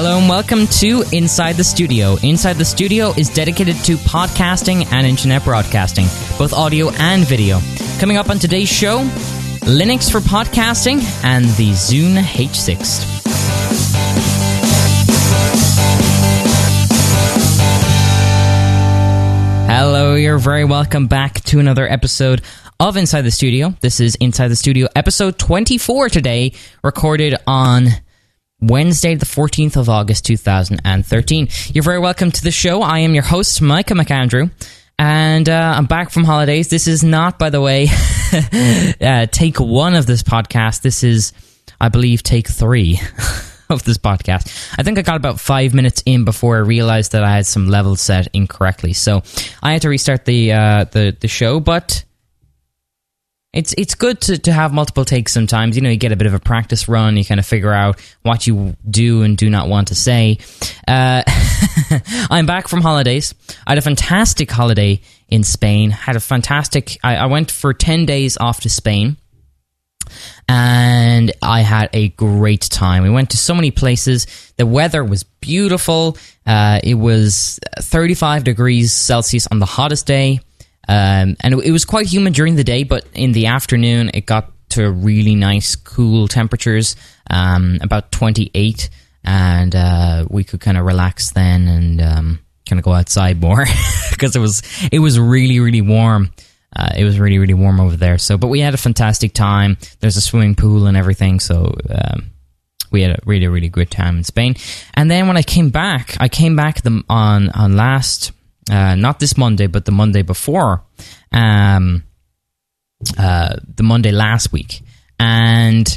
Hello and welcome to Inside the Studio. Inside the Studio is dedicated to podcasting and internet broadcasting, both audio and video. Coming up on today's show, Linux for podcasting and the Zune H6. Hello, you're very welcome back to another episode of Inside the Studio. This is Inside the Studio episode 24 today, recorded on Wednesday, the 14th of August, 2013. You're very welcome to the show. I am your host, Micah McAndrew, and I'm back from holidays. This is not, by the way, take one of this podcast. This is, I believe, take three of this podcast. I think I got about 5 minutes in before I realized that I had some levels set incorrectly. So I had to restart the show, but It's good to have multiple takes sometimes. You know, you get a bit of a practice run. You kind of figure out what you do and do not want to say. I'm back from holidays. I had a fantastic holiday in Spain. I went for 10 days off to Spain. And I had a great time. We went to so many places. The weather was beautiful. It was 35 degrees Celsius on the hottest day. And it was quite humid during the day, but in the afternoon it got to really nice, cool temperatures, about 28, and we could kind of relax then and kind of go outside more because it was really, really warm. It was really, really warm over there. So, but we had a fantastic time. There's a swimming pool and everything, so we had a really, really good time in Spain. And then when I came back on last. Not this Monday, but the Monday before, the Monday last week, and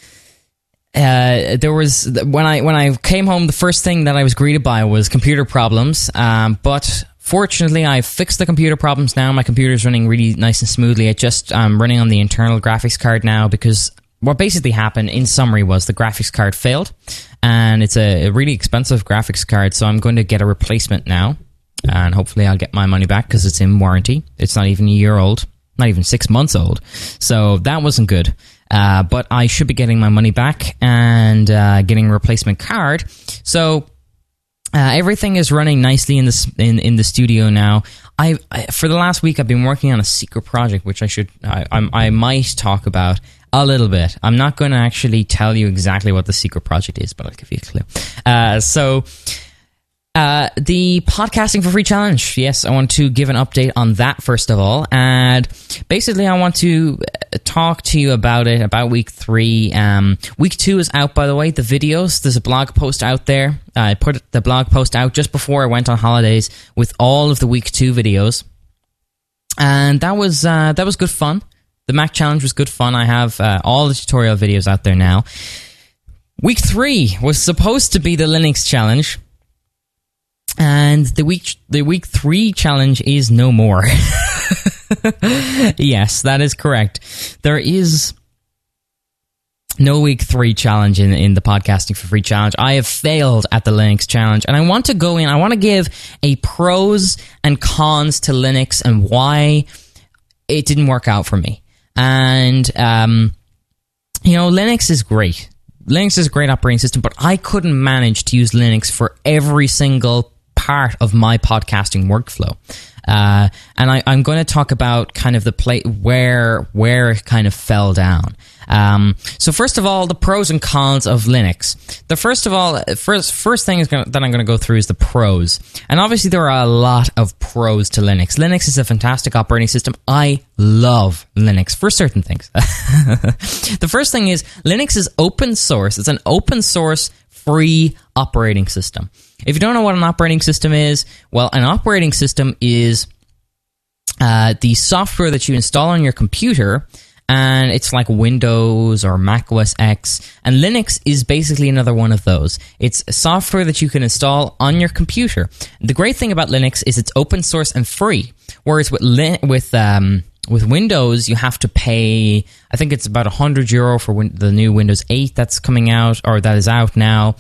there was when I came home, the first thing that I was greeted by was computer problems. But fortunately, I fixed the computer problems now. My computer's running really nice and smoothly. It just running on the internal graphics card now because what basically happened, in summary, was the graphics card failed, and it's a really expensive graphics card. So I'm going to get a replacement now. And hopefully I'll get my money back because it's in warranty. It's not even a year old, not even 6 months old. So that wasn't good. But I should be getting my money back and getting a replacement card. So everything is running nicely in the studio now. For the last week I've been working on a secret project, which I might talk about a little bit. I'm not going to actually tell you exactly what the secret project is, but I'll give you a clue. The Podcasting for Free Challenge. Yes, I want to give an update on that first of all. And basically, I want to talk to you about it, about week 3. Week 2 is out, by the way, the videos. There's a blog post out there. I put the blog post out just before I went on holidays with all of the week 2 videos. And that was good fun. The Mac Challenge was good fun. I have all the tutorial videos out there now. Week 3 was supposed to be the Linux Challenge. And the week 3 challenge is no more. Yes, that is correct. There is no week 3 challenge in the Podcasting for Free challenge. I have failed at the Linux challenge, and I want to go in. I want to give a pros and cons to Linux and why it didn't work out for me. And Linux is great. Linux is a great operating system, but I couldn't manage to use Linux for every single part of my podcasting workflow. And I'm going to talk about kind of the where it kind of fell down. So first of all, the pros and cons of Linux. First thing that I'm going to go through is the pros. And obviously there are a lot of pros to Linux. Linux is a fantastic operating system. I love Linux for certain things. The first thing is Linux is open source. It's an open source free operating system. If you don't know what an operating system is, well, an operating system is the software that you install on your computer, and it's like Windows or Mac OS X, and Linux is basically another one of those. It's software that you can install on your computer. The great thing about Linux is it's open source and free, whereas with Windows, you have to pay, I think it's about €100 for the new Windows 8 that's coming out, or that is out now.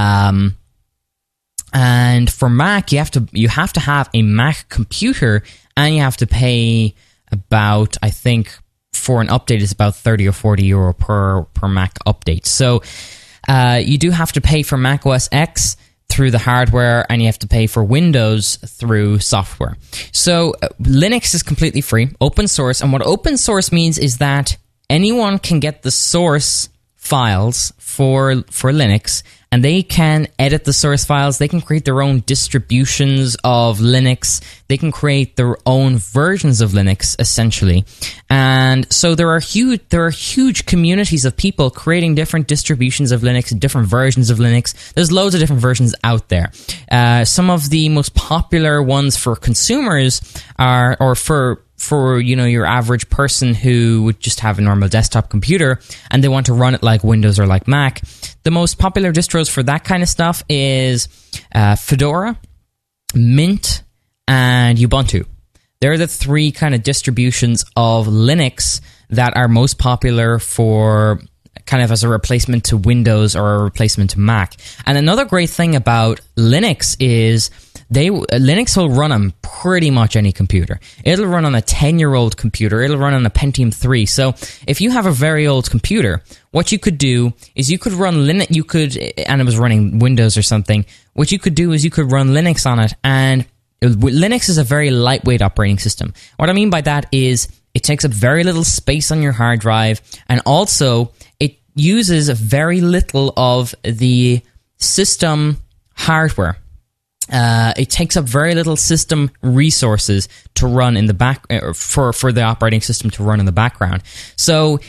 And for Mac, you have to have a Mac computer, and you have to pay about, I think, for an update, it's about €30 or €40 per Mac update. So You do have to pay for Mac OS X through the hardware, and you have to pay for Windows through software. So Linux is completely free, open source, and what open source means is that anyone can get the source files for Linux, and they can edit the source files. They can create their own distributions of Linux. They can create their own versions of Linux, essentially. And so there are huge communities of people creating different distributions of Linux, different versions of Linux. There's loads of different versions out there. Some of the most popular ones for consumers are, or for your average person who would just have a normal desktop computer and they want to run it like Windows or like Mac. The most popular distros for that kind of stuff is Fedora, Mint, and Ubuntu. They're the three kind of distributions of Linux that are most popular for kind of as a replacement to Windows or a replacement to Mac. And another great thing about Linux is Linux will run on pretty much any computer. It'll run on a 10-year-old computer. It'll run on a Pentium 3. So if you have a very old computer, what you could do is you could run Linux. And it was running Windows or something. What you could do is you could run Linux on it, and Linux is a very lightweight operating system. What I mean by that is it takes up very little space on your hard drive, and also it uses very little of the system hardware. It takes up very little system resources to run in the back for the operating system to run in the background. So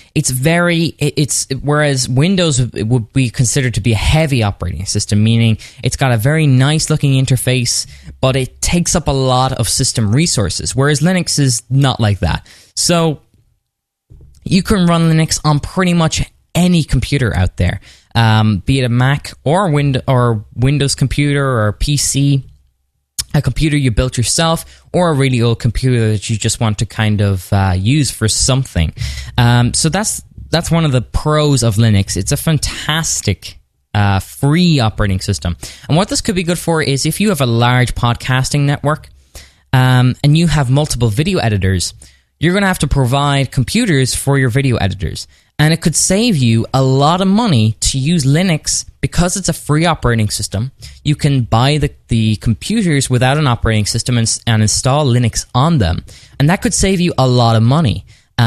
whereas Windows would be considered to be a heavy operating system, meaning it's got a very nice looking interface, but it takes up a lot of system resources. Whereas Linux is not like that. So you can run Linux on pretty much any computer out there. Be it a Mac or Windows computer or a PC, a computer you built yourself, or a really old computer that you just want to kind of use for something. So that's one of the pros of Linux. It's a fantastic free operating system. And what this could be good for is if you have a large podcasting network and you have multiple video editors, you're going to have to provide computers for your video editors. And it could save you a lot of money to use Linux because it's a free operating system. You can buy the computers without an operating system and install Linux on them. And that could save you a lot of money.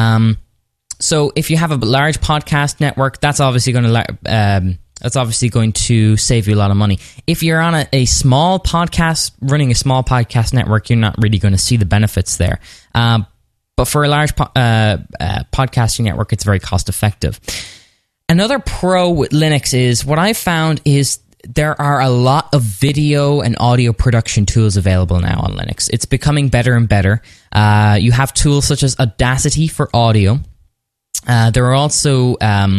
So if you have a large podcast network, that's obviously going to save you a lot of money. If you're on a small podcast, running a small podcast network, you're not really going to see the benefits there. But for a large podcasting network, it's very cost effective. Another pro with Linux is what I found is there are a lot of video and audio production tools available now on Linux. It's becoming better and better. You have tools such as Audacity for audio. There are also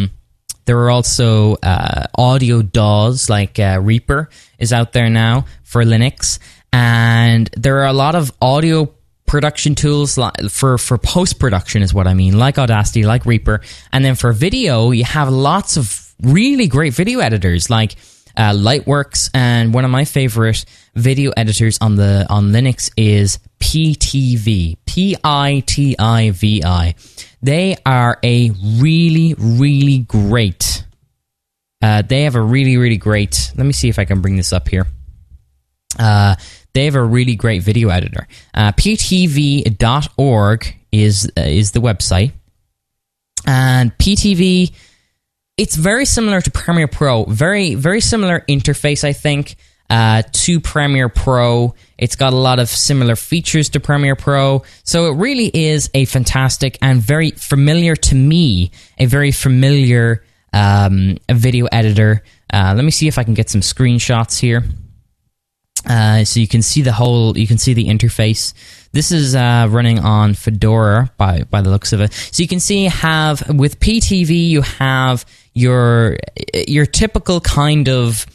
audio DAWs like Reaper is out there now for Linux, and there are a lot of audio production tools for post-production is what I mean, like Audacity, like Reaper. And then for video, you have lots of really great video editors like Lightworks, and one of my favorite video editors on Linux is PTV, P-I-T-I-V-I. They are a really, really great, they have a really, really great, let me see if I can bring this up here. They have a really great video editor. PTV.org is the website. And PTV, it's very similar to Premiere Pro. Very, very similar interface, I think, to Premiere Pro. It's got a lot of similar features to Premiere Pro. So it really is a fantastic and very familiar to me, a very familiar video editor. Let me see if I can get some screenshots here. So you can see the interface. This is running on Fedora by the looks of it. So you can see with PTV you have your typical kind of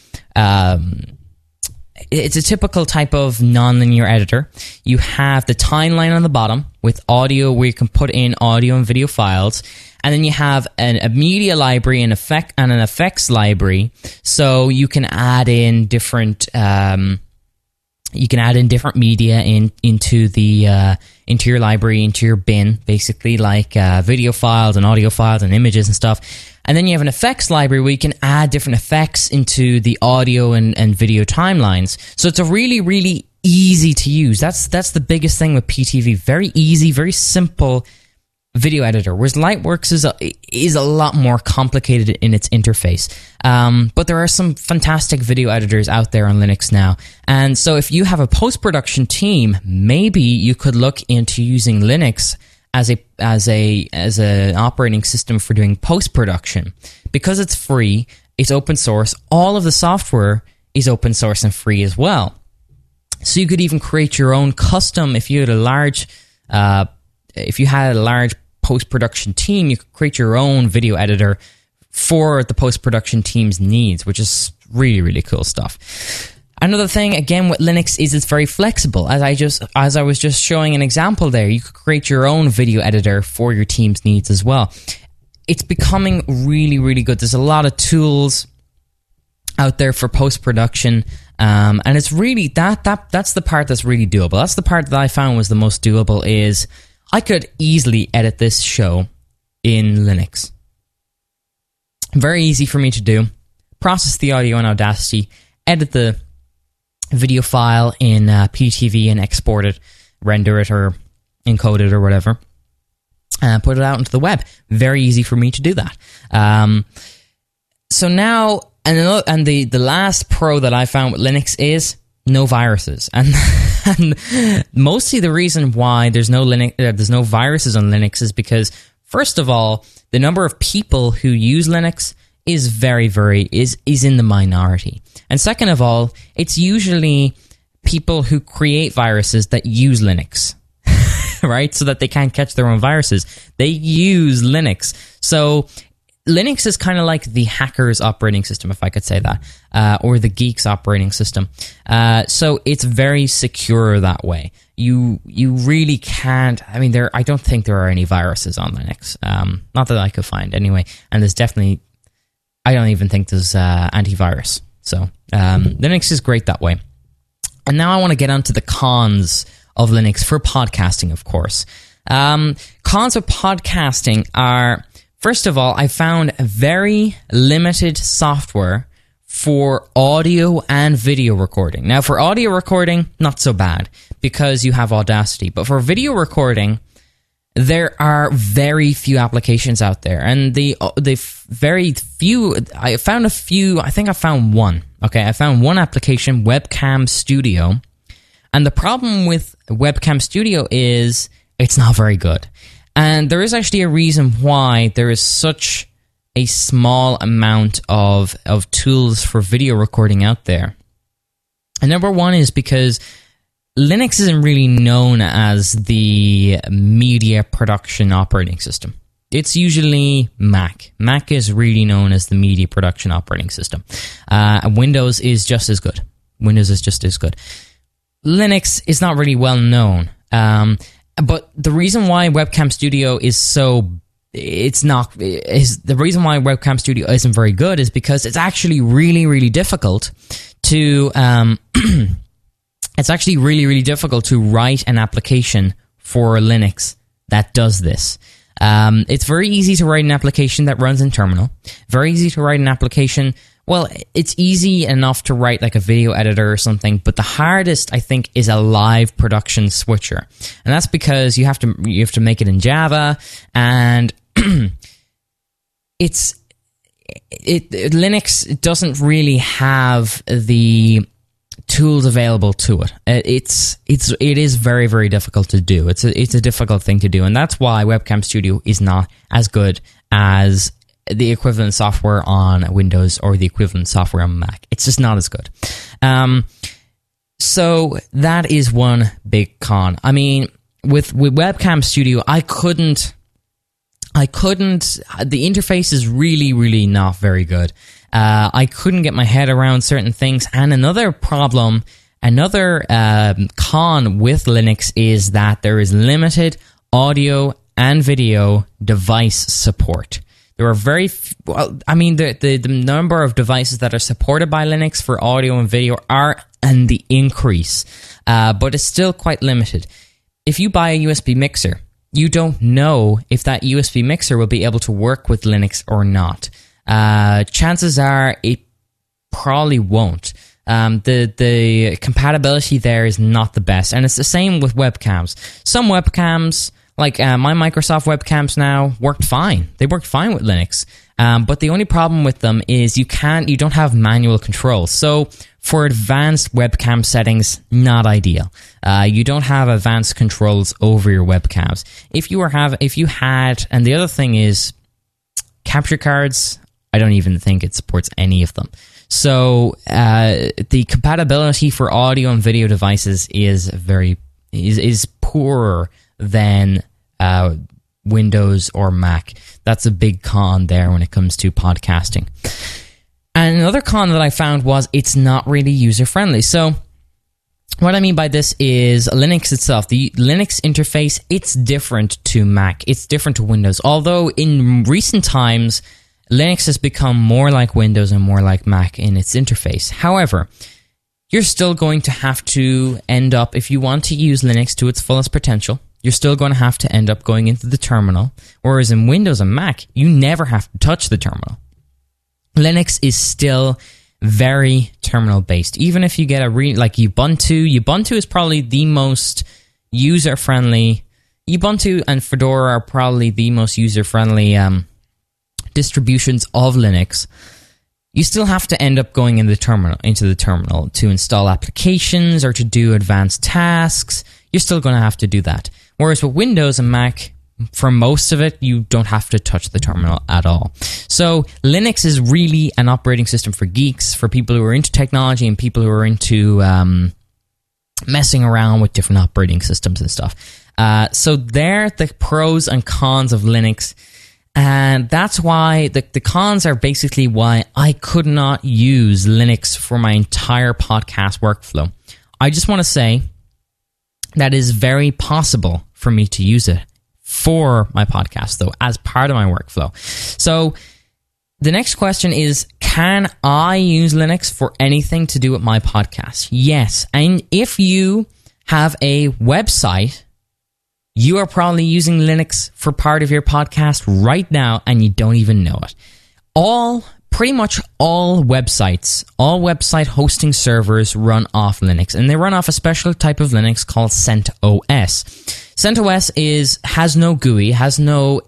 it's a typical type of nonlinear editor. You have the timeline on the bottom with audio where you can put in audio and video files. And then you have a media library and an effects library, so you can add in different You can add in different media into your library, into your bin, basically, like video files and audio files and images and stuff. And then you have an effects library where you can add different effects into the audio and video timelines. So it's a really, really easy to use. That's the biggest thing with PTV. Very easy, very simple video editor, whereas Lightworks is a lot more complicated in its interface. But there are some fantastic video editors out there on Linux now. And so if you have a post-production team, maybe you could look into using Linux as an operating system for doing post-production. Because it's free, it's open source, all of the software is open source and free as well. So you could even create your own custom, if you had a large post-production team, you could create your own video editor for the post-production team's needs, which is really, really cool stuff. Another thing, again, with Linux is it's very flexible. As I was just showing an example there, you could create your own video editor for your team's needs as well. It's becoming really, really good. There's a lot of tools out there for post-production, and it's really that's the part that's really doable. That's the part that I found was the most doable. Is I could easily edit this show in Linux. Very easy for me to do. Process the audio in Audacity, edit the video file in PTV and export it, render it or encode it or whatever, and put it out into the web. Very easy for me to do that. So now, and the last pro that I found with Linux is no viruses, and mostly the reason why there's no viruses on Linux is because, first of all, the number of people who use Linux is is in the minority, and second of all, it's usually people who create viruses that use Linux, right? So that they can't catch their own viruses. They use Linux, so Linux is kind of like the hacker's operating system, if I could say that, or the geek's operating system. So it's very secure that way. You really can't. I mean, I don't think there are any viruses on Linux. Not that I could find anyway. And there's definitely, I don't even think there's antivirus. So Linux is great that way. And now I want to get onto the cons of Linux for podcasting, of course. Cons of podcasting are, first of all, I found very limited software for audio and video recording. Now, for audio recording, not so bad, because you have Audacity. But for video recording, there are very few applications out there. And the very few, I found a few, I think I found one. Okay, I found one application, Webcam Studio. And the problem with Webcam Studio is it's not very good. And there is actually a reason why there is such a small amount of tools for video recording out there. And number one is because Linux isn't really known as the media production operating system. It's usually Mac. Mac is really known as the media production operating system. Windows is just as good. Linux is not really well known. But the reason why Webcam Studio the reason why Webcam Studio isn't very good is because it's actually really, really difficult to write an application for Linux that does this. It's very easy to write an application that runs in terminal. Very easy to write an application. Well, it's easy enough to write like a video editor or something, but the hardest, I think, is a live production switcher. And that's because you have to make it in Java, and Linux doesn't really have the tools available to it. It is very, very difficult to do. It's a difficult thing to do, and that's why Webcam Studio is not as good as the equivalent software on Windows or the equivalent software on Mac. It's just not as good. So that is one big con. I mean, with Webcam Studio, I couldn't. The interface is really, really not very good. I couldn't get my head around certain things. And another con with Linux is that there is limited audio and video device support. There are the number of devices that are supported by Linux for audio and video are on the increase, but it's still quite limited. If you buy a USB mixer, you don't know if that USB mixer will be able to work with Linux or not. Chances are it probably won't. The compatibility there is not the best, and it's the same with webcams. Some webcams, like my Microsoft webcams now, worked fine. They worked fine with Linux, but the only problem with them is you don't have manual control. So for advanced webcam settings, not ideal. You don't have advanced controls over your webcams. If you had, and the other thing is capture cards. I don't even think it supports any of them. So the compatibility for audio and video devices is poorer than Windows or Mac. That's a big con there when it comes to podcasting. And another con that I found was it's not really user-friendly. So what I mean by this is Linux itself. The Linux interface, it's different to Mac. It's different to Windows. Although in recent times, Linux has become more like Windows and more like Mac in its interface. However, you're still going to have to end up, if you want to use Linux to its fullest potential, you're still going to have to end up going into the terminal. Whereas in Windows and Mac, you never have to touch the terminal. Linux is still very terminal-based. Even if you get like Ubuntu is probably the most user-friendly. Ubuntu and Fedora are probably the most user-friendly distributions of Linux. You still have to end up going into the terminal to install applications or to do advanced tasks. You're still going to have to do that. Whereas with Windows and Mac, for most of it, you don't have to touch the terminal at all. So Linux is really an operating system for geeks, for people who are into technology and people who are into messing around with different operating systems and stuff. So they're the pros and cons of Linux. And that's why the cons are basically why I could not use Linux for my entire podcast workflow. I just want to say that it is very possible for me to use it for my podcast, though, as part of my workflow. So the next question is, can I use Linux for anything to do with my podcast? Yes. And if you have a website, you are probably using Linux for part of your podcast right now, and you don't even know it. Pretty much all website hosting servers run off Linux, and they run off a special type of Linux called CentOS. CentOS has no GUI, it has no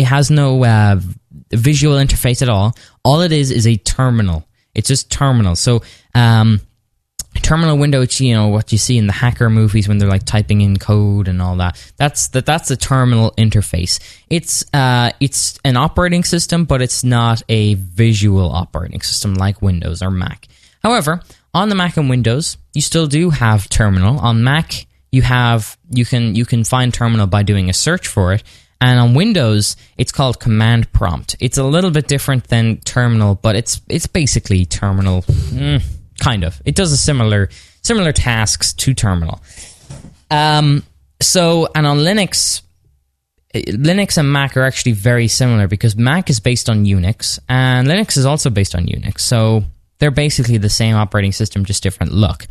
visual interface at all. All it is a terminal. It's just terminal. So, terminal window, it's, what you see in the hacker movies when they're like typing in code and all that. That's a terminal interface. It's an operating system, but it's not a visual operating system like Windows or Mac. However, on the Mac and Windows, you still do have terminal. On Mac, you can find terminal by doing a search for it. And on Windows, it's called command prompt. It's a little bit different than terminal, but it's basically terminal. Kind of. It does a similar tasks to terminal. And on Linux and Mac are actually very similar because Mac is based on Unix and Linux is also based on Unix. So they're basically the same operating system, just different look.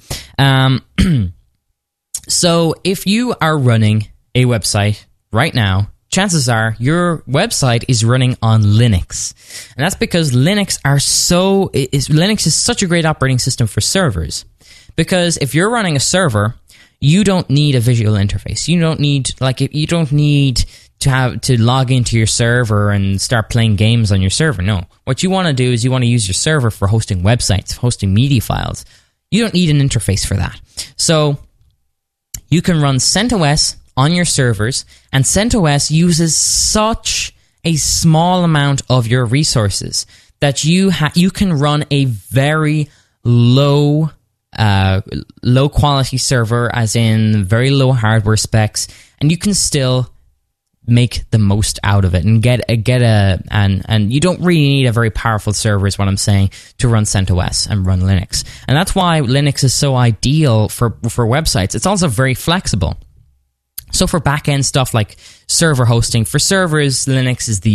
So if you are running a website right now, chances are your website is running on Linux. And that's because Linux is such a great operating system for servers. Because if you're running a server, you don't need a visual interface. You don't need to log into your server and start playing games on your server. No. What you want to do is you want to use your server for hosting websites, hosting media files. You don't need an interface for that. So you can run CentOS on your servers, and CentOS uses such a small amount of your resources that you can run a very low quality server, as in very low hardware specs, and you can still make the most out of it and and you don't really need a very powerful server, is what I'm saying, to run CentOS and run Linux. And that's why Linux is so ideal for websites. It's also very flexible. So for back-end stuff like server hosting, for servers, Linux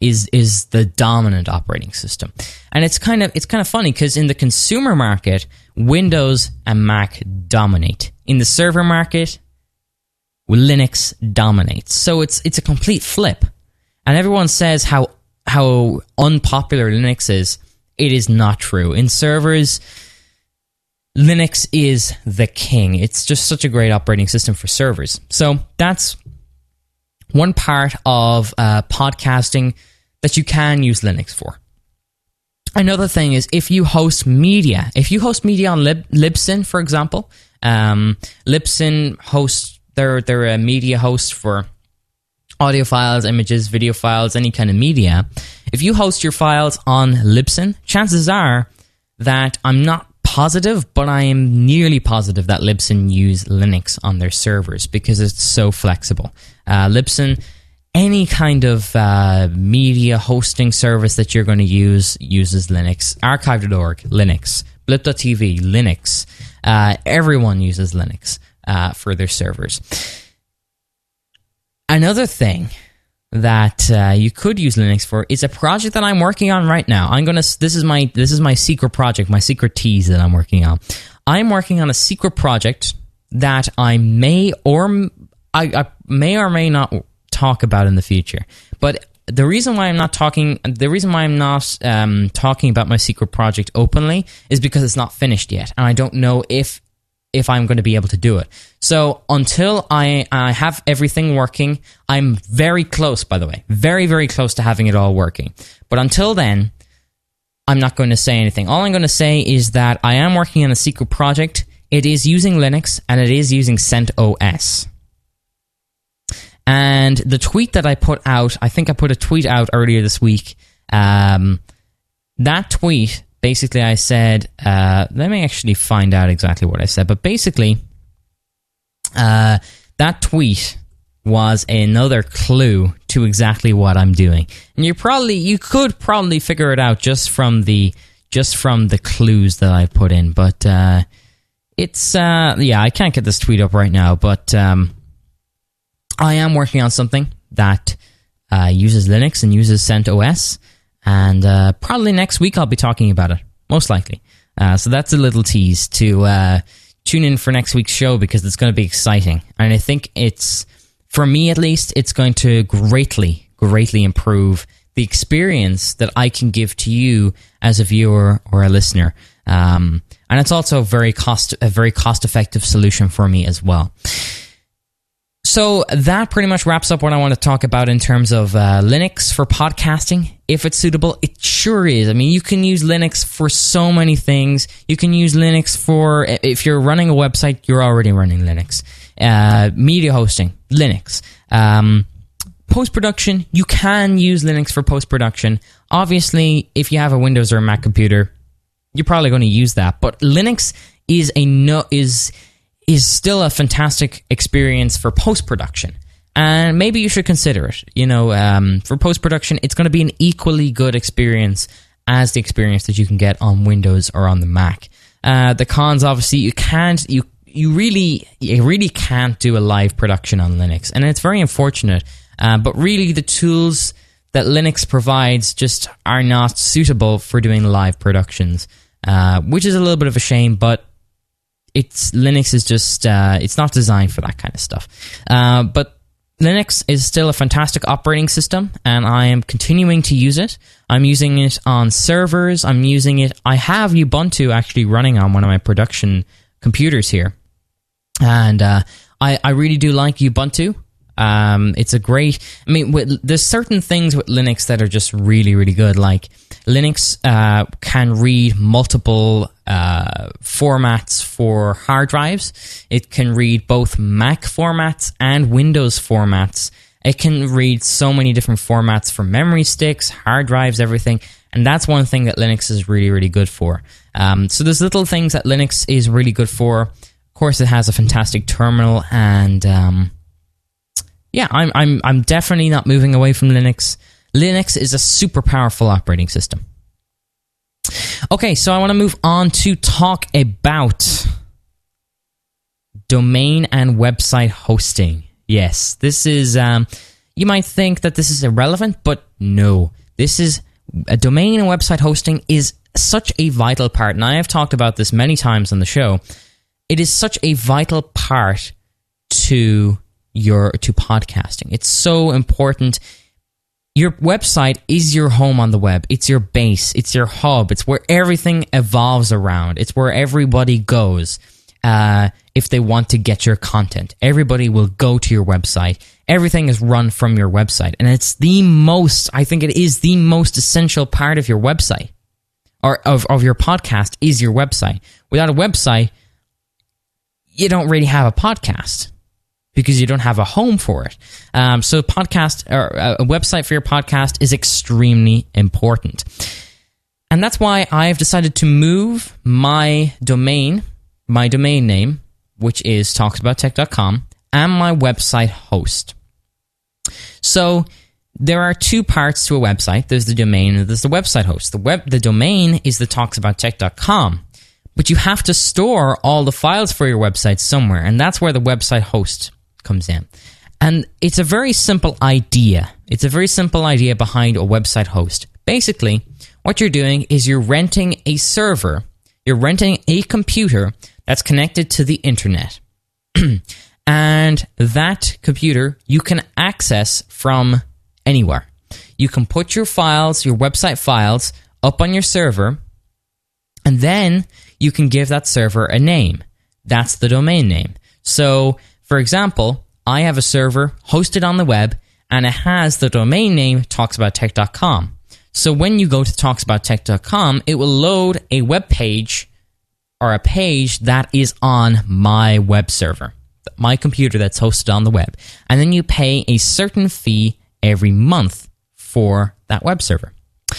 is the dominant operating system. And it's kind of funny because in the consumer market, Windows and Mac dominate. In the server market, Linux dominates. So it's a complete flip. And everyone says how unpopular Linux is. It is not true. In servers, Linux is the king. It's just such a great operating system for servers. So that's one part of podcasting that you can use Linux for. Another thing is if you host media on Libsyn, for example, Libsyn hosts, they're a media host for audio files, images, video files, any kind of media. If you host your files on Libsyn, chances are that I'm not positive, but I am nearly positive that Libsyn use Linux on their servers because it's so flexible. Libsyn, any kind of media hosting service that you're going to use uses Linux. Archive.org, Linux. Blip.tv, Linux. Everyone uses Linux for their servers. Another thing that you could use Linux for is a project that I'm working on right now. This is my secret project, my secret tease that I'm working on. I'm working on a secret project that I may or may not talk about in the future. But the reason why I'm not talking about my secret project openly is because it's not finished yet, and I don't know if I'm going to be able to do it. So until I have everything working, I'm very close, by the way, very, very close to having it all working. But until then, I'm not going to say anything. All I'm going to say is that I am working on a secret project. It is using Linux, and it is using CentOS. And the tweet that I put out, I think I put a tweet out earlier this week. That tweet, basically I said, let me actually find out exactly what I said. But basically, that tweet was another clue to exactly what I'm doing. And you could probably figure it out just from the clues that I put in. But it's I can't get this tweet up right now, but I am working on something that uses Linux and uses CentOS, and probably next week I'll be talking about it, most likely. So that's a little tease to tune in for next week's show because it's going to be exciting. And I think for me at least, it's going to greatly, greatly improve the experience that I can give to you as a viewer or a listener. And it's also a very cost-effective solution for me as well. So that pretty much wraps up what I want to talk about in terms of Linux for podcasting. If it's suitable, it sure is. I mean, you can use Linux for so many things. You can use Linux for, if you're running a website, you're already running Linux. Media hosting, Linux. Post-production, you can use Linux for post-production. Obviously, if you have a Windows or a Mac computer, you're probably going to use that. But Linux is still a fantastic experience for post-production. And maybe you should consider it. For post-production, it's going to be an equally good experience as the experience that you can get on Windows or on the Mac. The cons, obviously, you really can't do a live production on Linux. And it's very unfortunate. But really, the tools that Linux provides just are not suitable for doing live productions, which is a little bit of a shame, but Linux is just, it's not designed for that kind of stuff. But Linux is still a fantastic operating system, and I am continuing to use it. I'm using it on servers. I have Ubuntu actually running on one of my production computers here. And I really do like Ubuntu. It's a great, there's certain things with Linux that are just really, really good. Like Linux can read multiple formats for hard drives. It can read both Mac formats and Windows formats. It can read so many different formats for memory sticks, hard drives, everything. And that's one thing that Linux is really, really good for. So there's little things that Linux is really good for. Of course, it has a fantastic terminal, and I'm definitely not moving away from Linux. Linux is a super powerful operating system. Okay, so I want to move on to talk about domain and website hosting. Yes, this is, You might think that this is irrelevant, but no. This is a domain and website hosting is such a vital part, and I have talked about this many times on the show. It is such a vital part to podcasting. It's so important. Your website is your home on the web. It's your base. It's your hub. It's where everything evolves around. It's where everybody goes if they want to get your content. Everybody will go to your website. Everything is run from your website. And it's I think it is the most essential part of your website, or of your podcast, is your website. Without a website, you don't really have a podcast, because you don't have a home for it. So a website for your podcast is extremely important. And that's why I've decided to move my domain name, which is talksabouttech.com, and my website host. So there are two parts to a website. There's the domain and there's the website host. The domain is the talksabouttech.com. But you have to store all the files for your website somewhere, and that's where the website host comes in. And it's a very simple idea. It's a very simple idea behind a website host. Basically, what you're doing is you're renting a server. You're renting a computer that's connected to the internet. And that computer you can access from anywhere. You can put your files, your website files, up on your server, and then you can give that server a name. That's the domain name. So, for example, I have a server hosted on the web, and it has the domain name talksabouttech.com. So when you go to talksabouttech.com, it will load a web page, or a page that is on my web server, my computer that's hosted on the web. And then you pay a certain fee every month for that web server.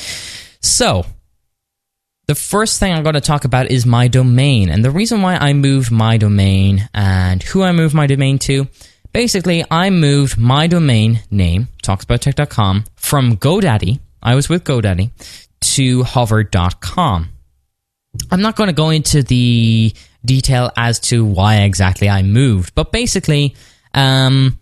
So the first thing I'm going to talk about is my domain. And the reason why I moved my domain and who I moved my domain to, basically I moved my domain name, talksabouttech.com, from GoDaddy, I was with GoDaddy, to hover.com. I'm not going to go into the detail as to why exactly I moved, but basically, one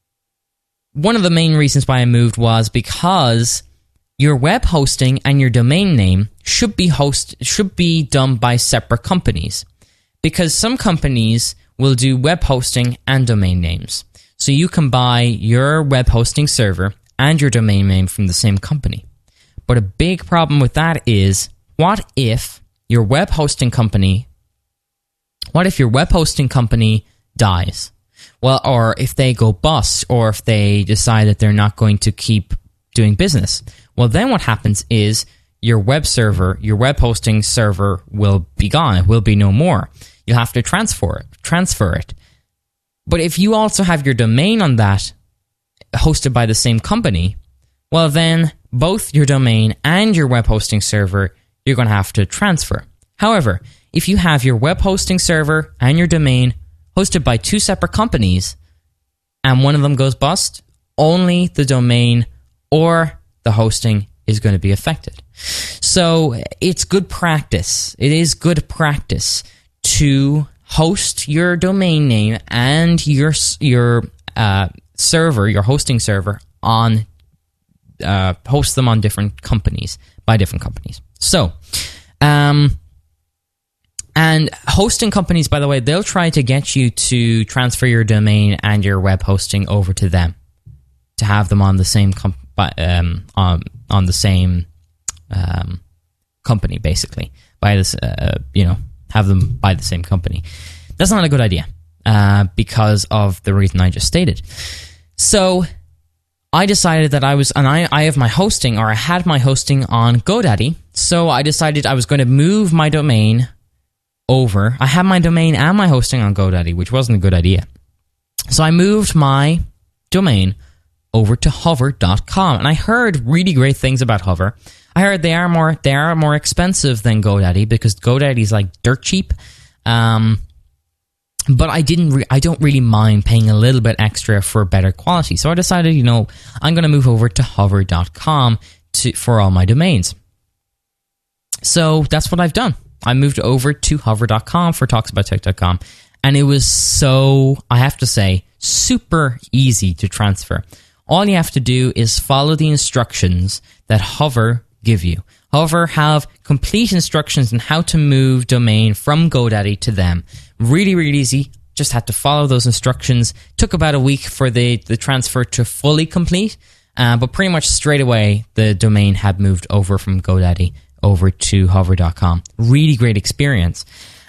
of the main reasons why I moved was because your web hosting and your domain name should be done by separate companies, because some companies will do web hosting and domain names. So you can buy your web hosting server and your domain name from the same company. But a big problem with that is, what if your web hosting company dies? Well, or if they go bust, or if they decide that they're not going to keep doing business. Well, then what happens is your web hosting server will be gone. It will be no more. You'll have to transfer it. But if you also have your domain on that hosted by the same company, well, then both your domain and your web hosting server, you're going to have to transfer. However, if you have your web hosting server and your domain hosted by two separate companies, and one of them goes bust, only the domain or the hosting is going to be affected. So it's good practice. It is good practice to host your domain name and your server, your hosting server, on host them on different companies, by different companies. So, and hosting companies, by the way, they'll try to get you to transfer your domain and your web hosting over to them, to have them on the same on the same company, basically. By this, have them by the same company. That's not a good idea because of the reason I just stated. So I decided that I have my hosting, or I had my hosting on GoDaddy. So I decided I was going to move my domain over. I had my domain and my hosting on GoDaddy, which wasn't a good idea. So I moved my domain over to hover.com, and I heard really great things about Hover. I heard they are more expensive than GoDaddy, because GoDaddy is like dirt cheap. But I don't really mind paying a little bit extra for better quality. So I decided, I'm going to move over to hover.com for all my domains. So that's what I've done. I moved over to hover.com for talksabouttech.com, and it was I have to say, super easy to transfer. All you have to do is follow the instructions that Hover give you. Hover have complete instructions on how to move domain from GoDaddy to them. Really, really easy. Just had to follow those instructions. Took about a week for the transfer to fully complete, but pretty much straight away the domain had moved over from GoDaddy over to hover.com. Really great experience.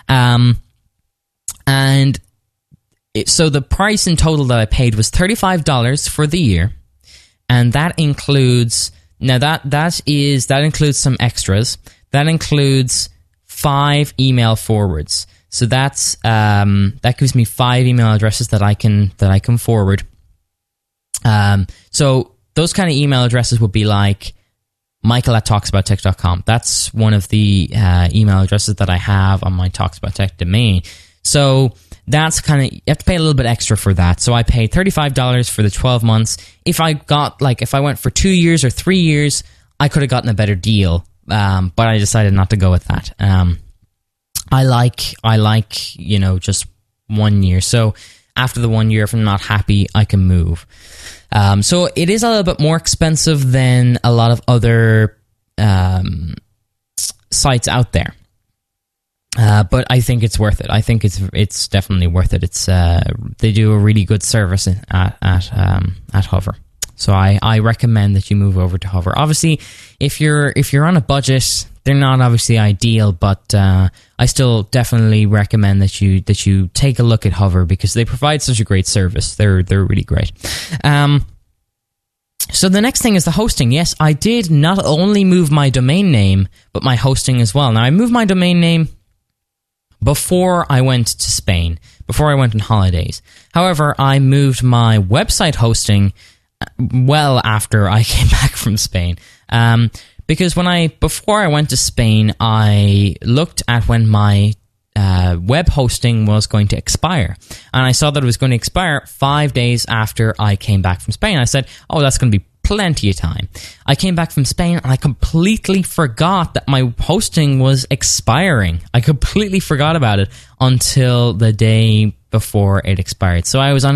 So the price in total that I paid was $35 for the year, and that includes that includes some extras. That includes 5 email forwards. So that gives me 5 email addresses that I can forward. So those kind of email addresses would be like michael@talksaboutTech.com. That's one of the email addresses that I have on my Talks About Tech domain. So that's you have to pay a little bit extra for that. So I paid $35 for the 12 months. If I went for 2 years or 3 years, I could have gotten a better deal. But I decided not to go with that. I like, just 1 year. So after the 1 year, if I'm not happy, I can move. So it is a little bit more expensive than a lot of other sites out there. But I think it's worth it. I think it's definitely worth it. It's they do a really good service at Hover. So I recommend that you move over to Hover. Obviously, if you're on a budget, they're not obviously ideal, but I still definitely recommend that you take a look at Hover because they provide such a great service. They're really great. So the next thing is the hosting. Yes, I did not only move my domain name, but my hosting as well. Now, I moved my domain name before I went to Spain, before I went on holidays. However, I moved my website hosting well after I came back from Spain. Because before I went to Spain, I looked at when my web hosting was going to expire. And I saw that it was going to expire 5 days after I came back from Spain. I said, oh, that's going to be plenty of time. I came back from Spain and I completely forgot that my hosting was expiring. I completely forgot about it until the day before it expired. So I was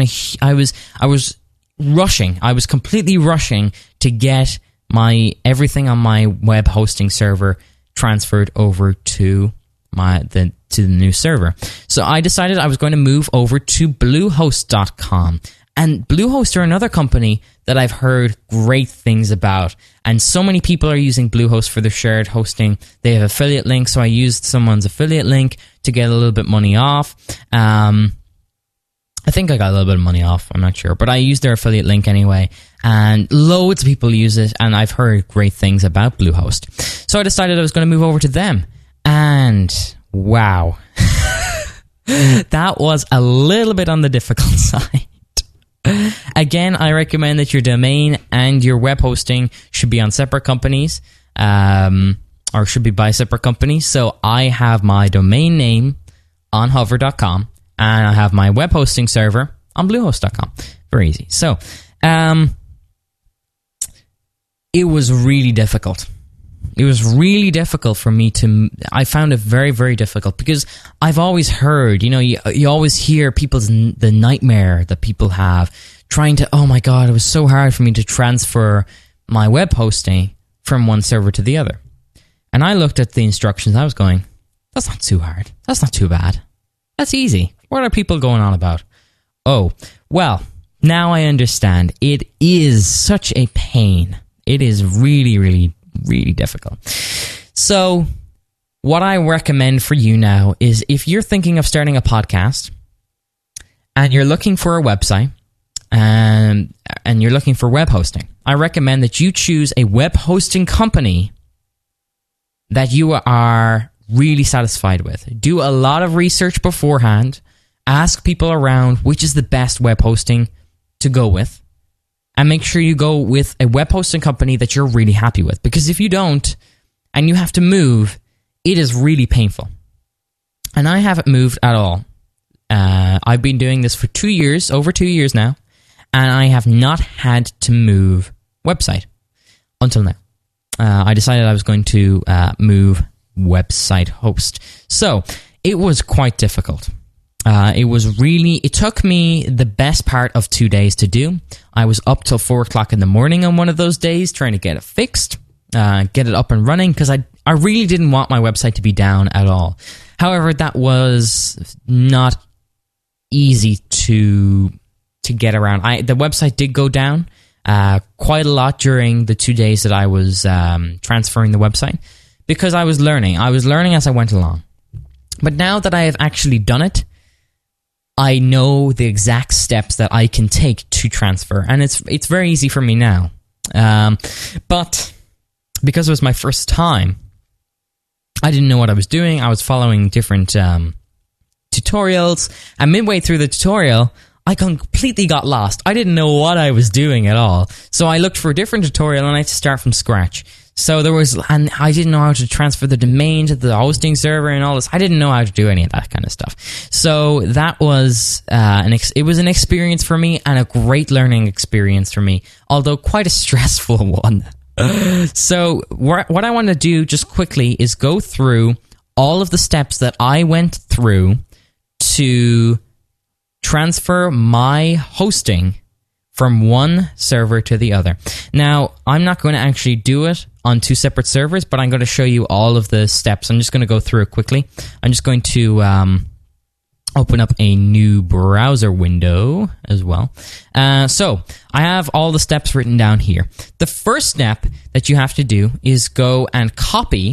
rushing. I was completely rushing to get everything on my web hosting server transferred over to the new server. So I decided I was going to move over to Bluehost.com. And Bluehost are another company that I've heard great things about. And so many people are using Bluehost for their shared hosting. They have affiliate links, so I used someone's affiliate link to get a little bit money off. I think I got a little bit of money off, I'm not sure. But I used their affiliate link anyway. And loads of people use it, and I've heard great things about Bluehost. So I decided I was going to move over to them. And wow. That was a little bit on the difficult side. Again, I recommend that your domain and your web hosting should be on separate companies, or should be by separate companies. So I have my domain name on hover.com, and I have my web hosting server on bluehost.com. Very easy. So it was really difficult. It was really difficult for me I found it very, very difficult because I've always heard, you always hear the nightmare that people have trying to, oh my God, it was so hard for me to transfer my web hosting from one server to the other. And I looked at the instructions, I was going, that's not too hard. That's not too bad. That's easy. What are people going on about? Oh, well, now I understand. It is such a pain. It is really, really really difficult. So what I recommend for you now is if you're thinking of starting a podcast and you're looking for a website and you're looking for web hosting, I recommend that you choose a web hosting company that you are really satisfied with. Do a lot of research beforehand. Ask people around which is the best web hosting to go with. And make sure you go with a web hosting company that you're really happy with. Because if you don't, and you have to move, it is really painful. And I haven't moved at all. I've been doing this for 2 years, over 2 years now, and I have not had to move website until now. I decided I was going to move website host. So, it was quite difficult. It took me the best part of 2 days to do. I was up till 4 o'clock in the morning on one of those days trying to get it fixed, get it up and running, because I really didn't want my website to be down at all. However, that was not easy to get around. The website did go down quite a lot during the 2 days that I was transferring the website, because I was learning. I was learning as I went along. But now that I have actually done it, I know the exact steps that I can take to transfer, and it's very easy for me now. But because it was my first time, I didn't know what I was doing. I was following different tutorials, and midway through the tutorial, I completely got lost. I didn't know what I was doing at all. So I looked for a different tutorial, and I had to start from scratch. So and I didn't know how to transfer the domain to the hosting server and all this. I didn't know how to do any of that kind of stuff. So that was it was an experience for me, and a great learning experience for me, although quite a stressful one. So what I want to do just quickly is go through all of the steps that I went through to transfer my hosting from one server to the other. Now, I'm not going to actually do it on 2 separate servers, but I'm going to show you all of the steps. I'm just going to go through it quickly. I'm just going to open up a new browser window as well. So, I have all the steps written down here. The first step that you have to do is go and copy...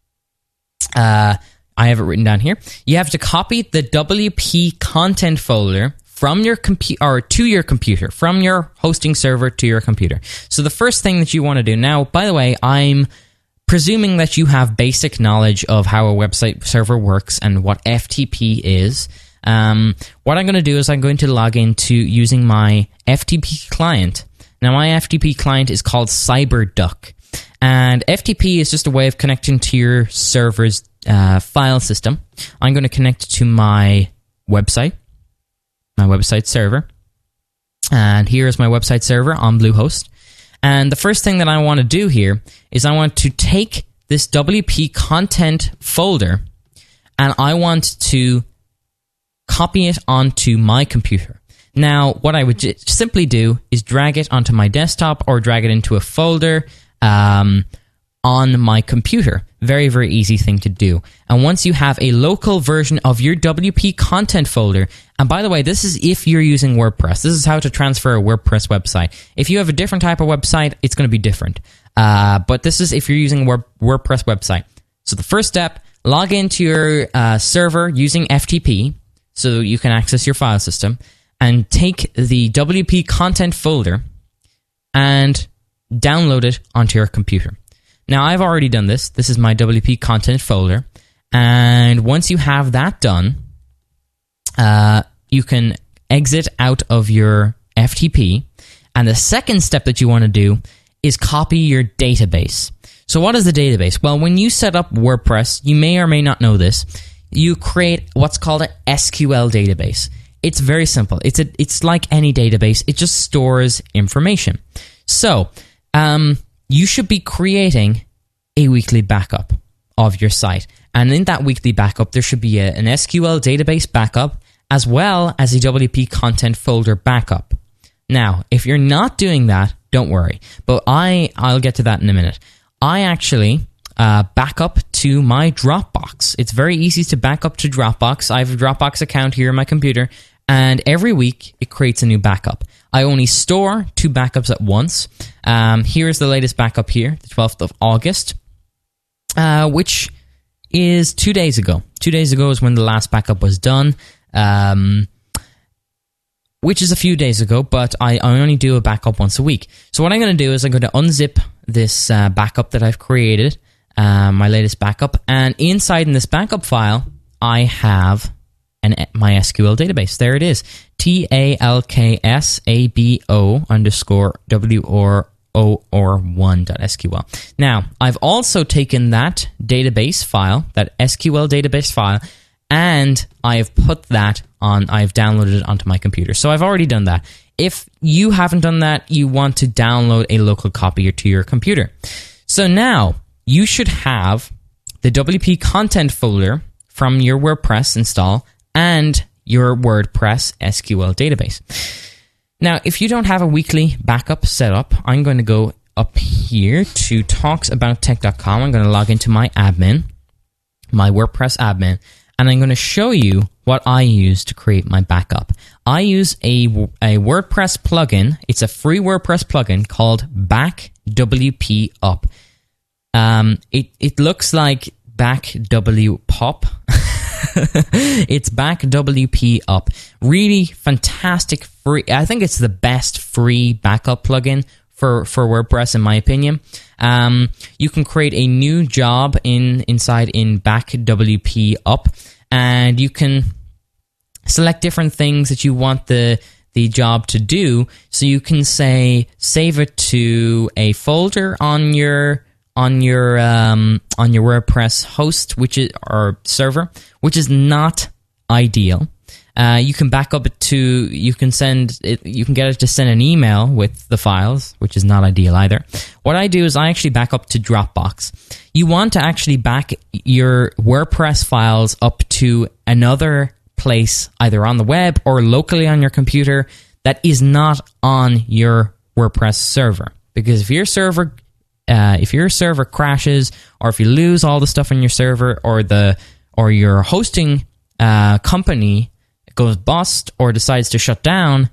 I have it written down here. You have to copy the WP content folder from your computer to your computer, from your hosting server to your computer. So the first thing that you want to do now, by the way, I'm presuming that you have basic knowledge of how a website server works and what FTP is. What I'm going to do is I'm going to log into using my FTP client. Now, my FTP client is called CyberDuck, and FTP is just a way of connecting to your server's file system. I'm going to connect to my website server, and here is my website server on Bluehost. And the first thing that I want to do here is I want to take this WP content folder, and I want to copy it onto my computer. Now, what I would simply do is drag it onto my desktop or drag it into a folder on my computer. Very, very easy thing to do. And once you have a local version of your WP content folder, and by the way, this is if you're using WordPress. This is how to transfer a WordPress website. If you have a different type of website, it's going to be different. But this is if you're using a WordPress website. So the first step, log into your server using FTP so you can access your file system, and take the WP content folder and download it onto your computer. Now, I've already done this. This is my WP content folder. And once you have that done, you can exit out of your FTP. And the second step that you want to do is copy your database. So what is the database? Well, when you set up WordPress, you may or may not know this, you create what's called an SQL database. It's very simple. It's like any database. It just stores information. So, you should be creating a weekly backup of your site. And in that weekly backup, there should be an SQL database backup as well as a WP content folder backup. Now, if you're not doing that, don't worry. But I'll get to that in a minute. I actually back up to my Dropbox. It's very easy to back up to Dropbox. I have a Dropbox account here on my computer, and every week it creates a new backup. I only store 2 backups at once. Here's the latest backup here, the 12th of August, which is 2 days ago. 2 days ago is when the last backup was done, which is a few days ago, but I only do a backup once a week. So what I'm going to do is I'm going to unzip this backup that I've created, my latest backup, and inside in this backup file, I have my SQL database. There it is. talksabo_WROR1.sql. Now, I've also taken that database file, that SQL database file, and I've downloaded it onto my computer. So I've already done that. If you haven't done that, you want to download a local copy to your computer. So now, you should have the WP content folder from your WordPress install and your WordPress SQL database. Now, if you don't have a weekly backup set up, I'm going to go up here to talksabouttech.com. I'm going to log into my admin, my WordPress admin, and I'm going to show you what I use to create my backup. I use a WordPress plugin. It's a free WordPress plugin called BackWP Up. It looks like BackWPop. It's BackWP Up. Really fantastic free. I think it's the best free backup plugin for WordPress, in my opinion. You can create a new job inside BackWP Up, and you can select different things that you want the job to do. So you can say save it to a folder on your WordPress host, or server, which is not ideal. You can back up it to, you can get it to send an email with the files, which is not ideal either. What I do is I actually back up to Dropbox. You want to actually back your WordPress files up to another place, either on the web or locally on your computer, that is not on your WordPress server. Because if your server crashes, or if you lose all the stuff on your server, or your hosting company goes bust or decides to shut down,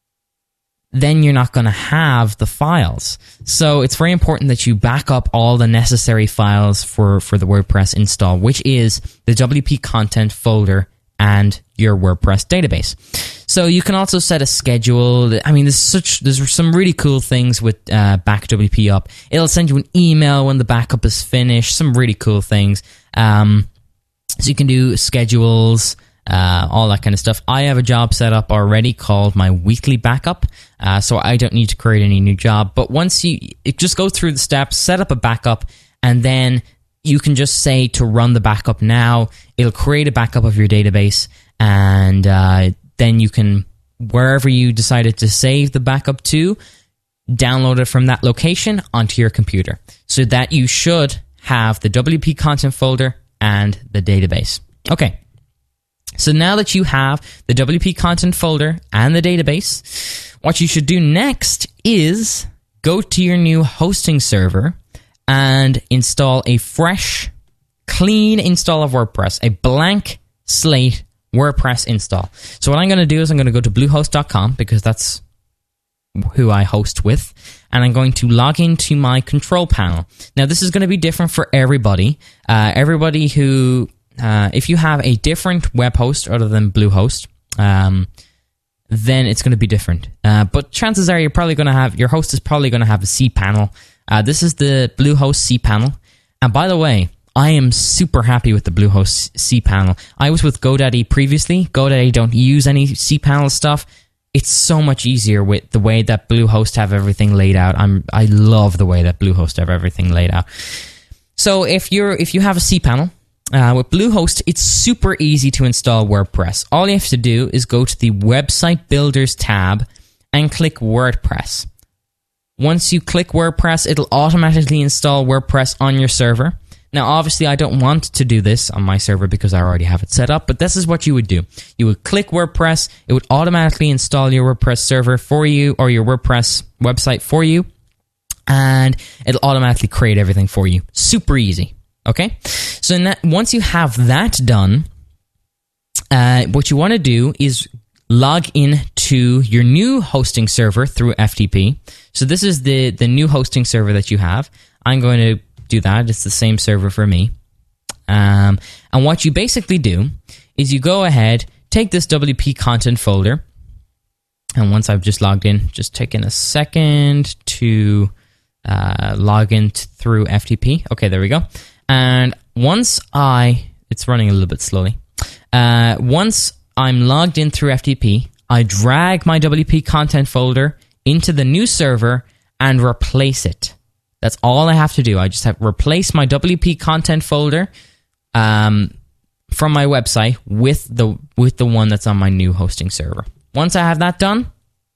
then you're not going to have the files. So it's very important that you back up all the necessary files for the WordPress install, which is the WP content folder and your WordPress database. So you can also set a schedule. I mean, there's some really cool things with BackWP Up. It'll send you an email when the backup is finished. Some really cool things. So you can do schedules, all that kind of stuff. I have a job set up already called my weekly backup, so I don't need to create any new job. But once just go through the steps, set up a backup, and then you can just say to run the backup now. It'll create a backup of your database, and then you can, wherever you decided to save the backup to, download it from that location onto your computer, so that you should have the WP content folder and the database. Okay. So now that you have the WP content folder and the database, what you should do next is go to your new hosting server and install a fresh, clean install of WordPress, a blank slate WordPress install. So what I'm going to do is I'm going to go to Bluehost.com, because that's who I host with, and I'm going to log into my control panel. Now, this is going to be different for everybody. If you have a different web host other than Bluehost, then it's going to be different. But chances are your host is probably going to have a cPanel. This is the Bluehost cPanel. And by the way, I am super happy with the Bluehost cPanel. I was with GoDaddy previously. GoDaddy don't use any cPanel stuff. It's so much easier with the way that Bluehost have everything laid out. I love the way that Bluehost have everything laid out. So if you have a cPanel, with Bluehost, it's super easy to install WordPress. All you have to do is go to the Website Builders tab and click WordPress. Once you click WordPress, it'll automatically install WordPress on your server. Now, obviously, I don't want to do this on my server because I already have it set up, but this is what you would do. You would click WordPress, it would automatically install your WordPress server for you, or your WordPress website for you, and it'll automatically create everything for you. Super easy. Okay? So once you have that done, what you want to do is log in to your new hosting server through FTP. So this is the new hosting server that you have. I'm going to do that. It's the same server for me. And what you basically do is you go ahead, take this WP content folder, and once I've just logged in, just taking a second to log in through FTP. Okay, there we go. And it's running a little bit slowly. Once I'm logged in through FTP, I drag my WP content folder into the new server and replace it. That's all I have to do. I just have to replace my WP content folder from my website with the one that's on my new hosting server. Once I have that done,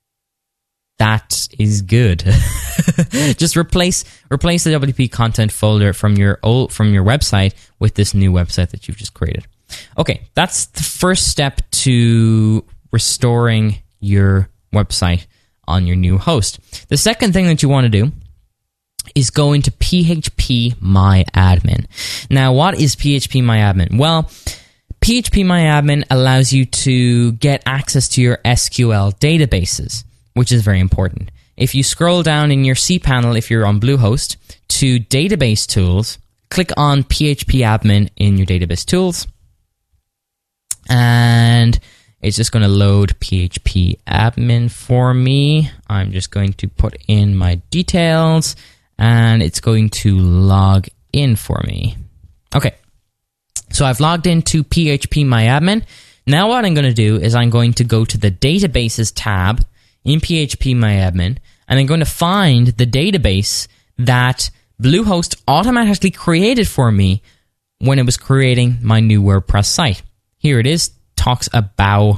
that is good. Just replace the WP content folder from your website with this new website that you've just created. Okay, that's the first step to restoring your website on your new host. The second thing that you want to do is go into PHPMyAdmin. Now, what is PHPMyAdmin? Well, PHPMyAdmin allows you to get access to your SQL databases, which is very important. If you scroll down in your cPanel, if you're on Bluehost, to Database Tools, click on PHPAdmin in your Database Tools, and it's just going to load PHPAdmin for me. I'm just going to put in my details, and it's going to log in for me. Okay, so I've logged into PHPMyAdmin. Now what I'm going to do is I'm going to go to the Databases tab in PHPMyAdmin, and I'm going to find the database that Bluehost automatically created for me when it was creating my new WordPress site. Here it is, talks about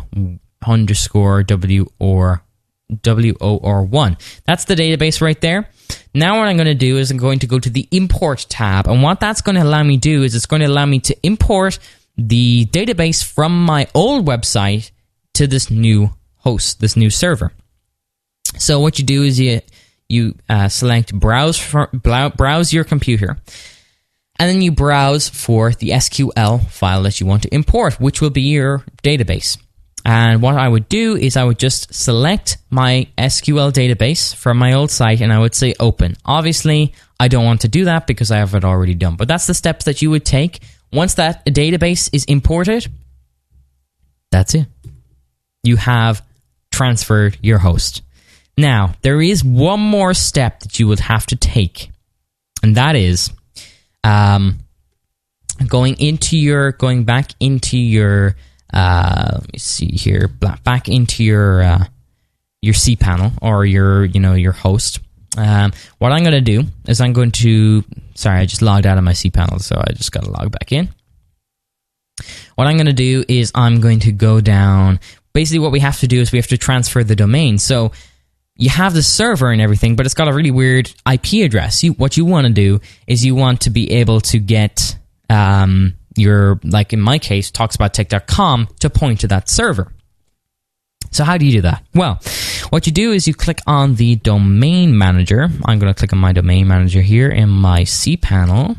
_WOR1. That's the database right there. Now what I'm going to do is I'm going to go to the Import tab, and what that's going to allow me to do is it's going to allow me to import the database from my old website to this new host, this new server. So what you do is you select browse your computer, and then you browse for the SQL file that you want to import, which will be your database. And what I would do is I would just select my SQL database from my old site, and I would say open. Obviously, I don't want to do that because I have it already done, but that's the steps that you would take. Once that database is imported, that's it. You have transferred your host. Now, there is one more step that you would have to take, and that is going back into your let me see here, back into your cPanel or your host. What I'm going to do is I just logged out of my cPanel, so I just got to log back in. What I'm going to do is I'm going to go down. Basically, what we have to do is we have to transfer the domain. So you have the server and everything, but it's got a really weird IP address. What you want to do is you want to be able to get like in my case, talksaboutTech.com to point to that server. So how do you do that? Well, what you do is you click on the domain manager. I'm going to click on my domain manager here in my cPanel.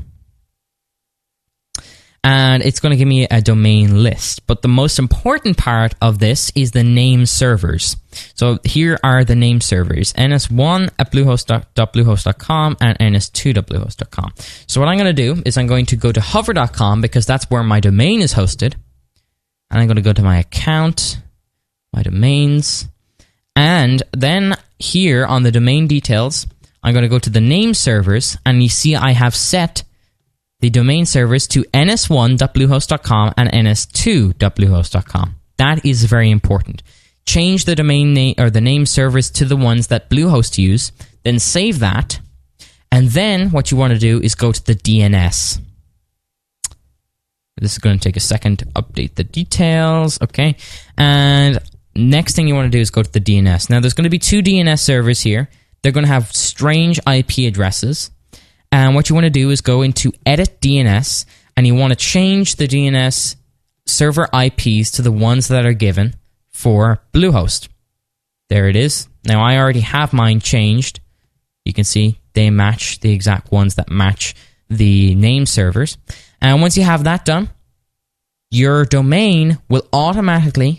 And it's going to give me a domain list. But the most important part of this is the name servers. So here are the name servers: ns1@bluehost.bluehost.com and ns2.bluehost.com. So what I'm going to do is I'm going to go to hover.com because that's where my domain is hosted. And I'm going to go to my account, my domains. And then here on the domain details, I'm going to go to the name servers. And you see I have set the domain servers to ns1.bluehost.com and ns2.bluehost.com. That is very important. Change the domain name or the name servers to the ones that Bluehost use, then save that, and then what you want to do is go to the DNS. This is going to take a second to update the details, okay? And next thing you want to do is go to the DNS. Now, there's going to be two DNS servers here. They're going to have strange IP addresses. And what you want to do is go into Edit DNS, and you want to change the DNS server IPs to the ones that are given for Bluehost. There it is. Now, I already have mine changed. You can see they match the exact ones that match the name servers. And once you have that done, your domain will automatically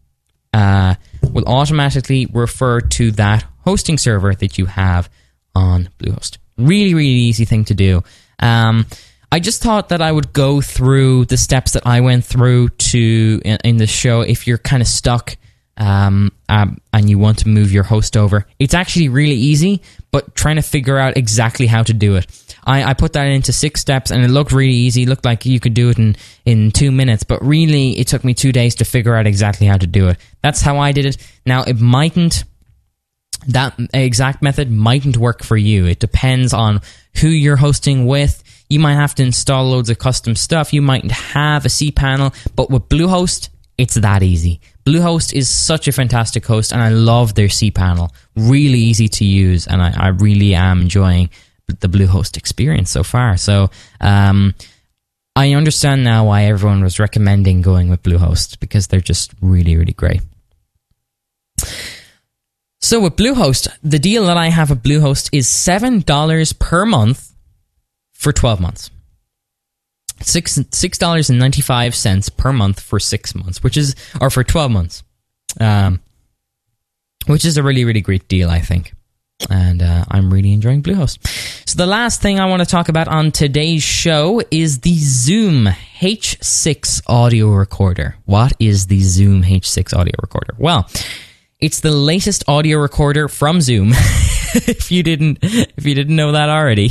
refer to that hosting server that you have on Bluehost. Really, really easy thing to do. I just thought that I would go through the steps that I went through in the show. If you're kind of stuck and you want to move your host over, it's actually really easy, but trying to figure out exactly how to do it. I put that into 6 steps, and it looked really easy. It looked like you could do it in 2 minutes, but really it took me 2 days to figure out exactly how to do it. That's how I did it. Now, that exact method mightn't work for you. It depends on who you're hosting with. You might have to install loads of custom stuff. You might have a cPanel, but with Bluehost, it's that easy. Bluehost is such a fantastic host, and I love their cPanel. Really easy to use, and I really am enjoying the Bluehost experience so far. So I understand now why everyone was recommending going with Bluehost, because they're just really, really great. So with Bluehost, the deal that I have with Bluehost is $7 per month for 12 months. $6.95 per month for 6 months, or for 12 months, which is a really, really great deal, I think. And I'm really enjoying Bluehost. So the last thing I want to talk about on today's show is the Zoom H6 audio recorder. What is the Zoom H6 audio recorder? Well, it's the latest audio recorder from Zoom. if you didn't know that already.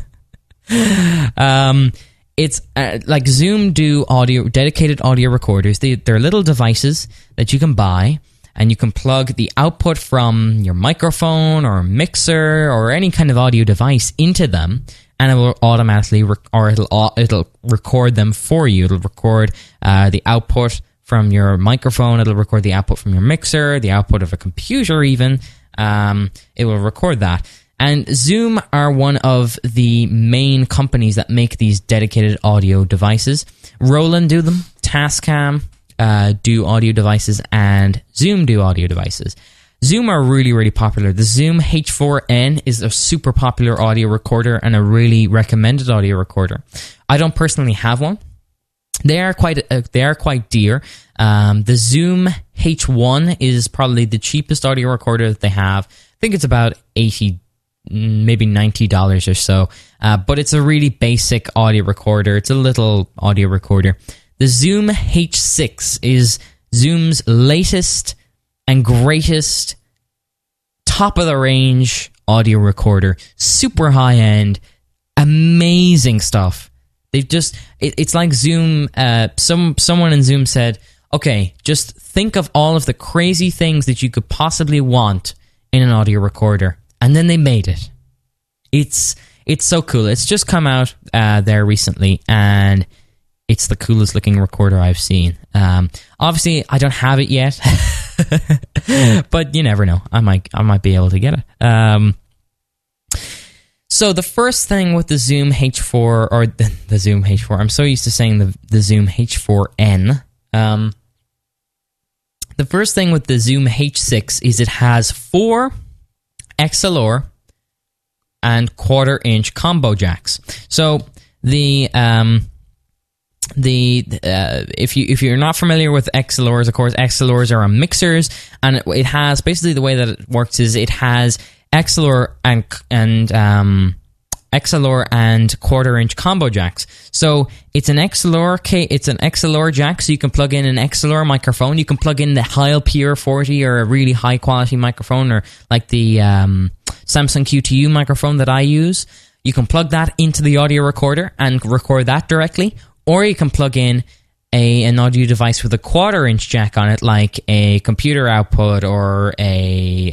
It's like Zoom do dedicated audio recorders. They're little devices that you can buy, and you can plug the output from your microphone or mixer or any kind of audio device into them, and it will automatically it'll record them for you. It'll record the output from your microphone. It'll record the output from your mixer, the output of a computer even. It will record that. And Zoom are one of the main companies that make these dedicated audio devices. Roland do them, Tascam do audio devices, and Zoom do audio devices. Zoom are really, really popular. The Zoom H4n is a super popular audio recorder and a really recommended audio recorder. I don't personally have one. They are quite dear. The Zoom H1 is probably the cheapest audio recorder that they have. I think it's about $80, maybe $90 or so. But it's a really basic audio recorder. It's a little audio recorder. The Zoom H6 is Zoom's latest and greatest, top-of-the-range audio recorder. Super high-end, amazing stuff. They've just... It's like Zoom... Someone in Zoom said, okay, just think of all of the crazy things that you could possibly want in an audio recorder. And then they made it. It's so cool. It's just come out there recently, and it's the coolest looking recorder I've seen. Obviously, I don't have it yet, but you never know. I might be able to get it. So the first thing with the Zoom H4, or the Zoom H4, I'm so used to saying the Zoom H4n. The first thing with the Zoom H6 is it has 4 XLR and 1/4-inch combo jacks. So if you're not familiar with XLRs, of course, XLRs are on mixers, and it has basically the way that it works is it has XLR and 1/4-inch combo jacks. So it's an XLR jack, so you can plug in an XLR microphone. You can plug in the Heil PR40 or a really high quality microphone, or like the Samsung QTU microphone that I use. You can plug that into the audio recorder and record that directly, or you can plug in an audio device with a 1/4-inch jack on it, like a computer output or a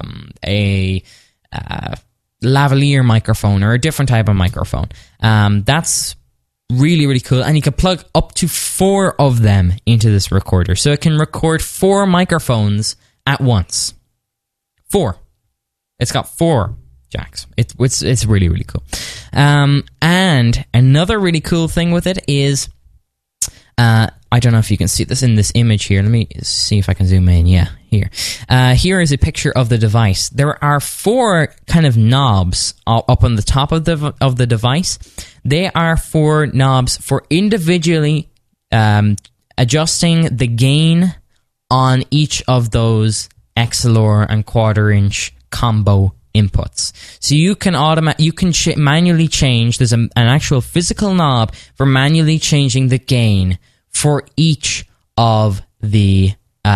lavalier microphone or a different type of microphone. That's really, really cool. And you can plug up to 4 of them into this recorder. So it can record 4 microphones at once. 4. It's got 4 jacks. It's really, really cool. And another really cool thing with it is, I don't know if you can see this in this image here. Let me see if I can zoom in. Yeah, here. Here is a picture of the device. There are 4 kind of knobs up on the top of the device. They are 4 knobs for individually adjusting the gain on each of those XLR and 1/4-inch combo inputs. So you can manually change. There's an actual physical knob for manually changing the gain for each of the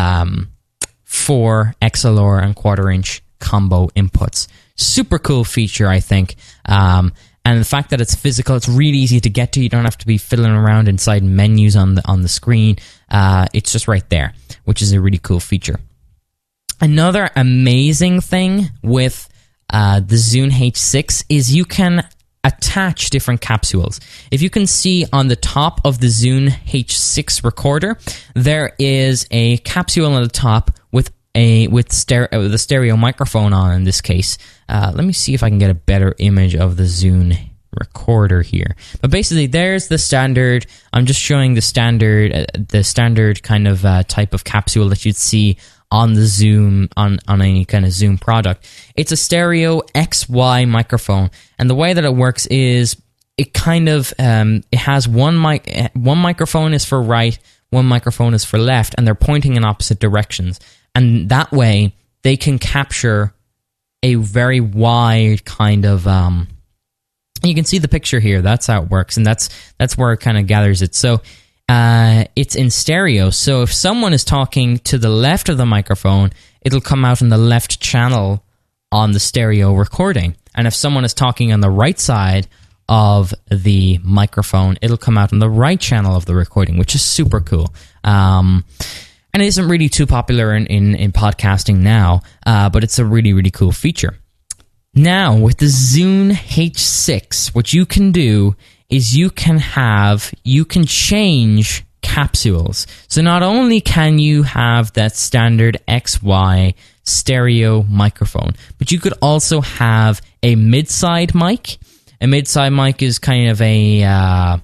4 XLR and 1/4-inch combo inputs. Super cool feature, I think. And the fact that it's physical, it's really easy to get to. You don't have to be fiddling around inside menus on the screen. It's just right there, which is a really cool feature. Another amazing thing with the Zoom H6 is you can attach different capsules. If you can see on the top of the Zoom H6 recorder, there is a capsule on the top with a stereo microphone on. In this case, let me see if I can get a better image of the Zoom recorder here. But basically, there's the standard. I'm just showing the standard kind of type of capsule that you'd see on the Zoom, on any kind of Zoom product. It's a stereo XY microphone, and the way that it works is it kind of it has one microphone is for right, one microphone is for left, and they're pointing in opposite directions, and that way they can capture a very wide kind of you can see the picture here. That's how it works, and that's where it kind of gathers it. So it's in stereo, so if someone is talking to the left of the microphone, it'll come out in the left channel on the stereo recording, and if someone is talking on the right side of the microphone, it'll come out on the right channel of the recording, which is super cool. And it isn't really too popular in podcasting now, but it's a really, really cool feature. Now, with the Zune H6, what you can do is you can change capsules. So not only can you have that standard XY stereo microphone, but you could also have a mid-side mic. A mid-side mic is kind of a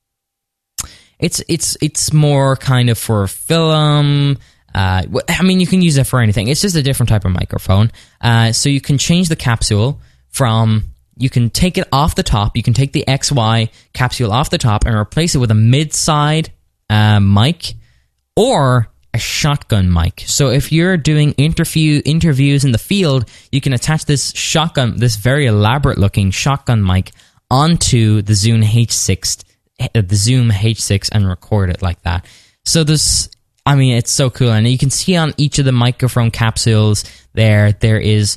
it's more kind of for film. I mean, you can use it for anything. It's just a different type of microphone. So you can change the capsule from, you can take it off the top. You can take the XY capsule off the top and replace it with a mid-side mic or a shotgun mic. So if you're doing interviews in the field, you can attach this very elaborate-looking shotgun mic onto the Zoom H6, and record it like that. So it's so cool, and you can see on each of the microphone capsules there's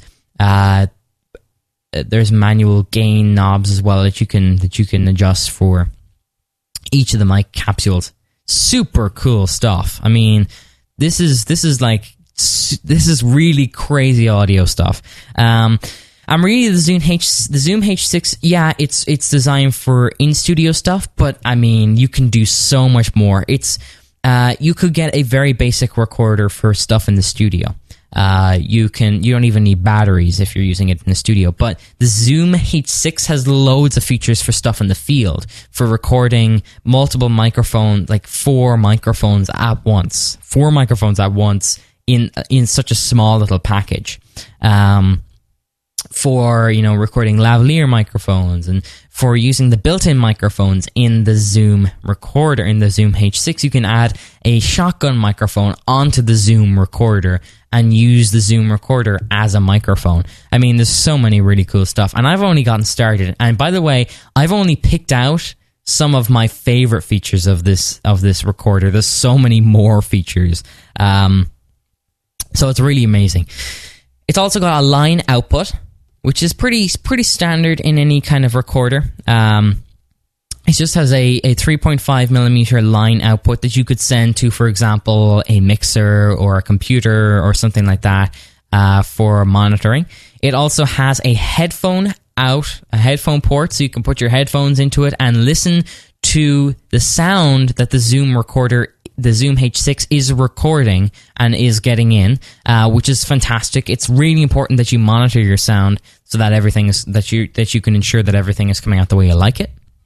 manual gain knobs as well that you can adjust for each of the mic capsules. Super cool stuff. I mean, this is really crazy audio stuff. I'm really the Zoom H6. Yeah, it's designed for in-studio stuff, but I mean, you can do so much more. You could get a very basic recorder for stuff in the studio. You don't even need batteries if you're using it in the studio. But the Zoom H6 has loads of features for stuff in the field, for recording multiple microphones, like 4 microphones at once. 4 microphones at once in such a small little package. For recording lavalier microphones, and for using the built-in microphones in the Zoom recorder, in the Zoom H6, you can add a shotgun microphone onto the Zoom recorder and use the Zoom recorder as a microphone. I mean, there's so many really cool stuff, and I've only gotten started. And by the way, I've only picked out some of my favorite features of this recorder. There's so many more features, so it's really amazing. It's also got a line output, which is pretty standard in any kind of recorder. It just has a 3.5 millimeter line output that you could send to, for example, a mixer or a computer or something like that for monitoring. It also has a headphone port, so you can put your headphones into it and listen to the sound that the Zoom H6 is recording and is getting in, which is fantastic. It's really important that you monitor your sound so that everything is that you can ensure that everything is coming out the way you like it.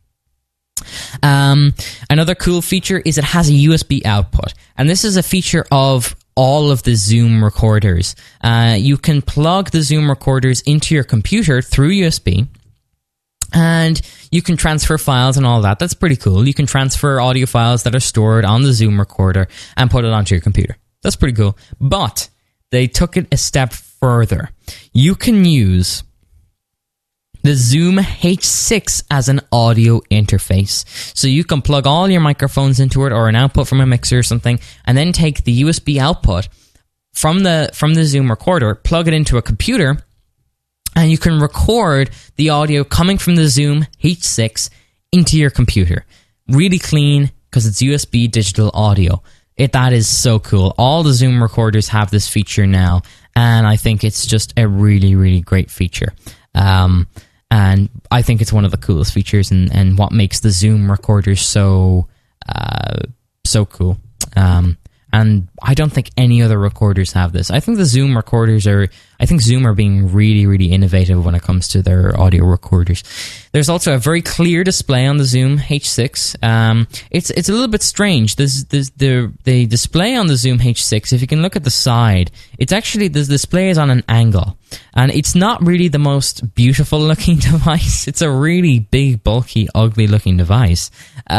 Another cool feature is it has a USB output, and this is a feature of all of the Zoom recorders. You can plug the Zoom recorders into your computer through USB, and you can transfer files and all that. That's pretty cool. You can transfer audio files that are stored on the Zoom recorder and put it onto your computer. That's pretty cool. But they took it a step further. You can use the Zoom H6 as an audio interface. So you can plug all your microphones into it, or an output from a mixer or something, and then take the USB output from the Zoom recorder, plug it into a computer, and you can record the audio coming from the Zoom H6 into your computer. Really clean, because it's USB digital audio. That is so cool. All the Zoom recorders have this feature now, and I think it's just a really, really great feature. And I think it's one of the coolest features, and what makes the Zoom recorders so cool. And I don't think any other recorders have this. I think the Zoom recorders Zoom are being really, really innovative when it comes to their audio recorders. There's also a very clear display on the Zoom H6. It's a little bit strange. The display on the Zoom H6, if you can look at the side, it's actually, the display is on an angle. And it's not really the most beautiful looking device. It's a really big, bulky, ugly looking device.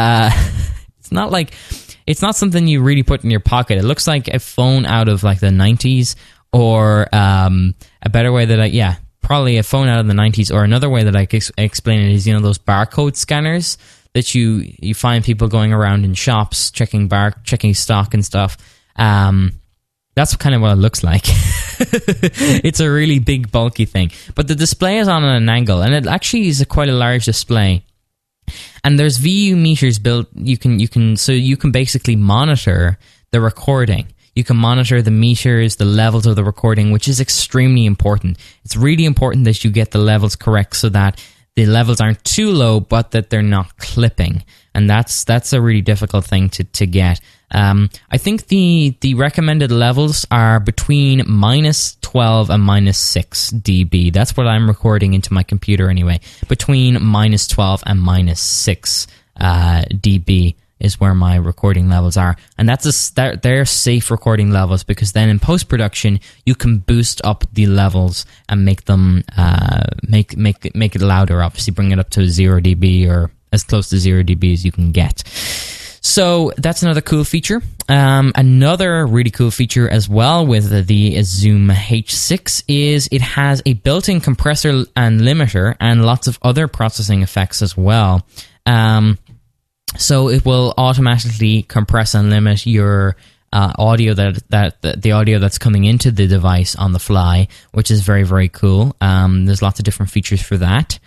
It's not something you really put in your pocket. It looks like a phone out of like the 90s, or a better way that probably a phone out of the 90s, or another way that I could explain it is, those barcode scanners that you find people going around in shops checking stock and stuff. That's kind of what it looks like. It's a really big, bulky thing. But the display is on an angle, and it actually is quite a large display. And there's VU meters built. You can basically monitor the recording. You can monitor the meters, the levels of the recording, which is extremely important. It's really important that you get the levels correct so that the levels aren't too low, but that they're not clipping. And that's a really difficult thing to get. I think the recommended levels are between -12 and -6 dB. That's what I'm recording into my computer anyway. Between -12 and -6 dB is where my recording levels are. And they're safe recording levels, because then in post-production you can boost up the levels and make them make it louder, obviously bring it up to 0 dB or as close to 0 dB as you can get. So that's another cool feature. Another really cool feature as well with the Zoom H6 is it has a built-in compressor and limiter and lots of other processing effects as well. So it will automatically compress and limit your audio the audio that's coming into the device on the fly, which is very, very cool. There's lots of different features for that.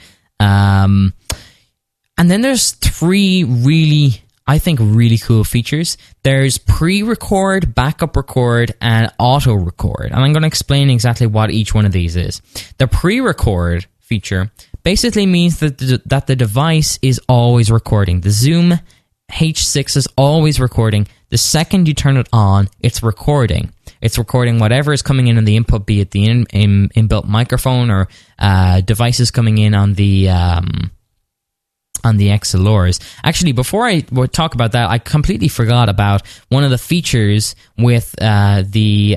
And then there's three really cool features. There's pre-record, backup record, and auto record. And I'm going to explain exactly what each one of these is. The pre-record feature basically means that the device is always recording. The Zoom H6 is always recording. The second you turn it on, it's recording. It's recording whatever is coming in the input, be it the inbuilt microphone or devices coming in on the XLRs. Actually, before I talk about that, I completely forgot about one of the features with the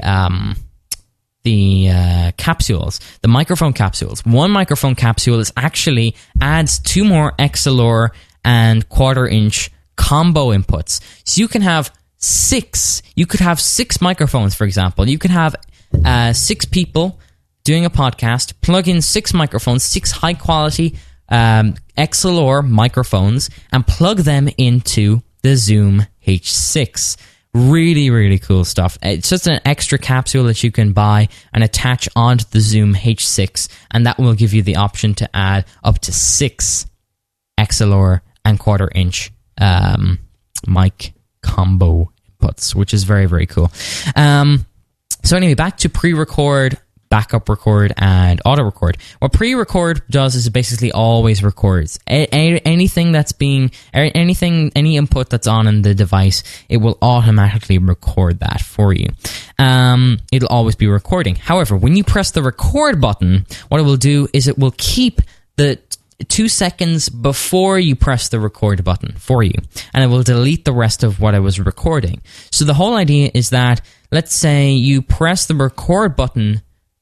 capsules, the microphone capsules. One microphone capsule adds 2 more XLR and 1/4-inch combo inputs. So you can have 6. You could have 6 microphones, for example. You could have 6 people doing a podcast, plug in 6 microphones, 6 high quality XLR microphones, and plug them into the Zoom H6. Really, really cool stuff. It's just an extra capsule that you can buy and attach onto the Zoom H6, and that will give you the option to add up to 6 XLR and 1/4-inch mic combo inputs, which is very, very cool. So anyway, back to pre-record, backup record, and auto record. What pre-record does is it basically always records anything any input that's on in the device. It will automatically record that for you. It'll always be recording. However, when you press the record button, what it will do is it will keep the 2 seconds before you press the record button for you, and it will delete the rest of what I was recording. So the whole idea is that, let's say you press the record button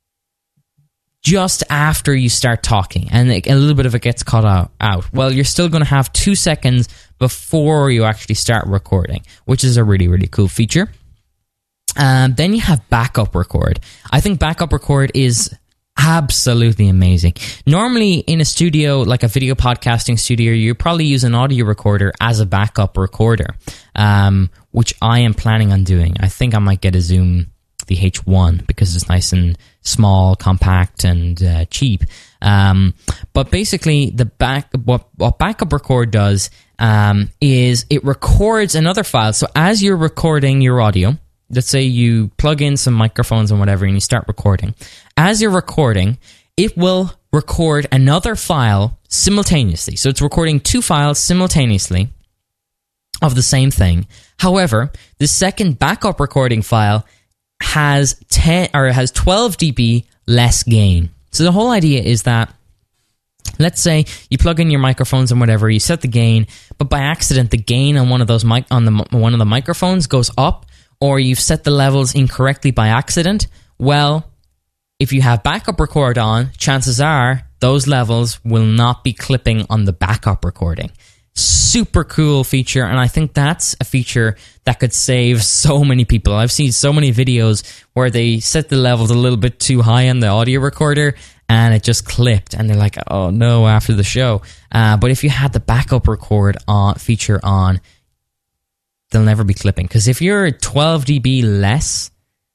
just after you start talking, and a little bit of it gets cut out. Well, you're still going to have 2 seconds before you actually start recording, which is a really, really cool feature. Then you have backup record. I think backup record is absolutely amazing. Normally in a studio, like a video podcasting studio, you probably use an audio recorder as a backup recorder, which I am planning on doing. I think I might get a Zoom, the H1, because it's nice and small, compact, and cheap. But basically, what backup record does is it records another file. So as you're recording your audio, let's say you plug in some microphones and whatever, and you start recording. As you're recording, it will record another file simultaneously. So it's recording 2 files simultaneously of the same thing. However, the second backup recording file has 12 dB less gain. So the whole idea is that, let's say you plug in your microphones and whatever, you set the gain, but by accident the gain on one of those one of the microphones goes up, or you've set the levels incorrectly by accident. Well, if you have backup record on, chances are those levels will not be clipping on the backup recording. Super cool feature, and I think that's a feature that could save so many people. I've seen so many videos where they set the levels a little bit too high on the audio recorder and it just clipped, and they're like, oh no, after the show. But if you had the backup record feature on, they'll never be clipping. Because if you're 12 dB less,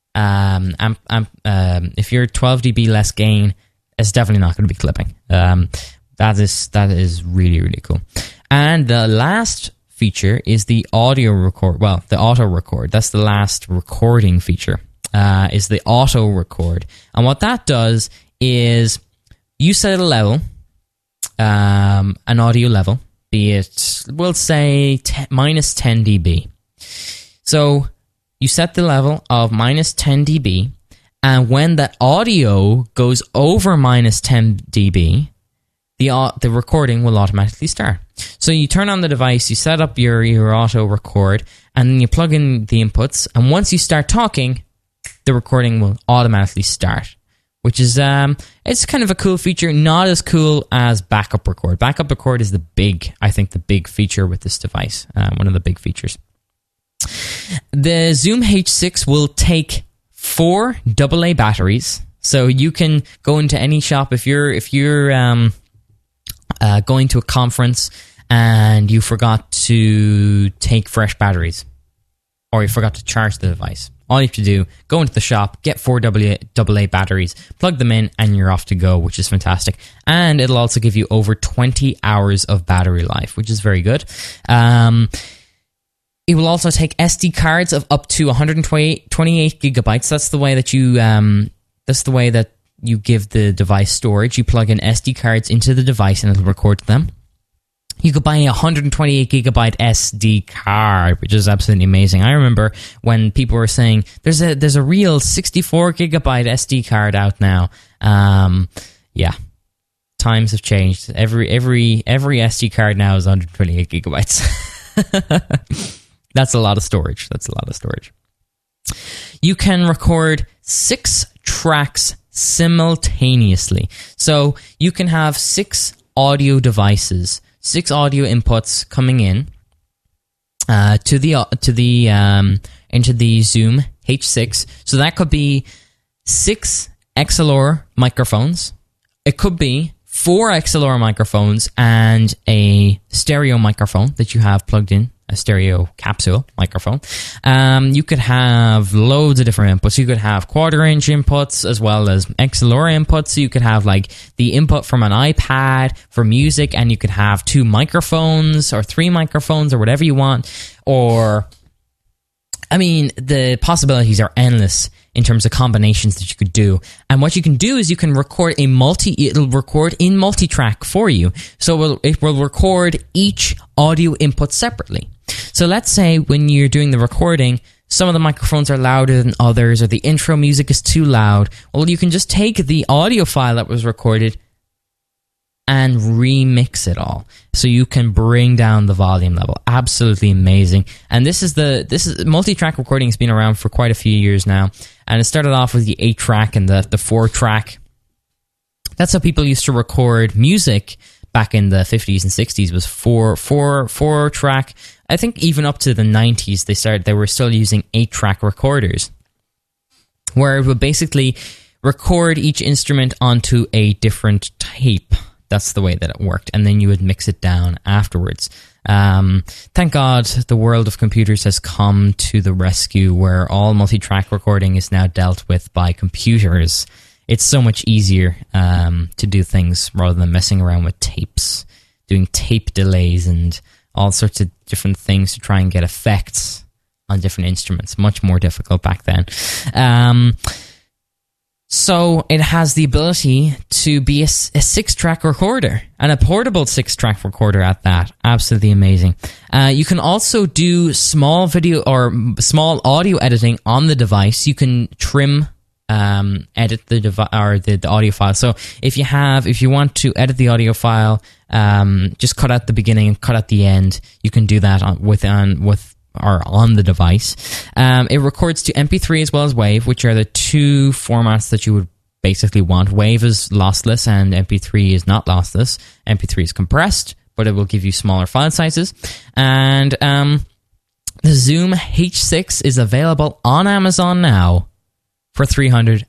if you're 12 dB less gain, it's definitely not going to be clipping. That is really, really cool. And the last feature is the audio record. Well, the auto record. That's the last recording feature, is the auto record. And what that does is you set a level, an audio level, be it, we'll say minus 10 dB. So you set the level of minus 10 dB, and when the audio goes over minus 10 dB, the recording will automatically start. So you turn on the device, you set up your auto record, and then you plug in the inputs, and once you start talking, the recording will automatically start, which is it's kind of a cool feature. Not as cool as backup record. Backup record is the big feature with this device, one of the big features. The Zoom H6 will take 4 AA batteries, so you can go into any shop if you're going to a conference and you forgot to take fresh batteries, or you forgot to charge the device. All you have to do, go into the shop, get 4 AA batteries, plug them in, and you're off to go, which is fantastic. And it'll also give you over 20 hours of battery life, which is very good. It will also take SD cards of up to 128 gigabytes. That's the way that you give the device storage. You plug in SD cards into the device and it'll record them. You could buy a 128 gigabyte SD card, which is absolutely amazing. I remember when people were saying there's a real 64 gigabyte SD card out now. Yeah, times have changed. Every SD card now is 128 gigabytes. That's a lot of storage. You can record 6 tracks simultaneously. So you can have 6 audio devices, 6 audio inputs coming in into the Zoom H6. So that could be 6 XLR microphones. It could be 4 XLR microphones and a stereo microphone that you have plugged in. A stereo capsule microphone. You could have loads of different inputs. You could have quarter-inch inputs as well as XLR inputs. You could have like the input from an iPad for music, and you could have 2 microphones or 3 microphones or whatever you want. Or, I mean, the possibilities are endless in terms of combinations that you could do. And what you can do is you can record it'll record in multi-track for you. So it will record each audio input separately. So let's say when you're doing the recording, some of the microphones are louder than others, or the intro music is too loud. Well, you can just take the audio file that was recorded and remix it all, so you can bring down the volume level. Absolutely amazing. And this is multi-track recording has been around for quite a few years now, and it started off with the 8-track and the 4-track. That's how people used to record music back in the 50s and 60s, was 4-track. I think even up to the 90s they were still using 8-track recorders, where it would basically record each instrument onto a different tape. That's the way that it worked, and then you would mix it down afterwards. Thank God the world of computers has come to the rescue, where all multi-track recording is now dealt with by computers. It's so much easier to do things rather than messing around with tapes, doing tape delays and all sorts of different things to try and get effects on different instruments. Much more difficult back then. So it has the ability to be a 6-track recorder, and a portable 6-track recorder at that. Absolutely amazing. You can also do small video or small audio editing on the device. You can trim, edit the audio file. So if you want to edit the audio file, just cut out the beginning and cut out the end. You can do that on the device. It records to MP3 as well as WAV, which are the two formats that you would basically want. WAV is lossless and MP3 is not lossless. MP3 is compressed, but it will give you smaller file sizes. And the Zoom H6 is available on Amazon now for £330.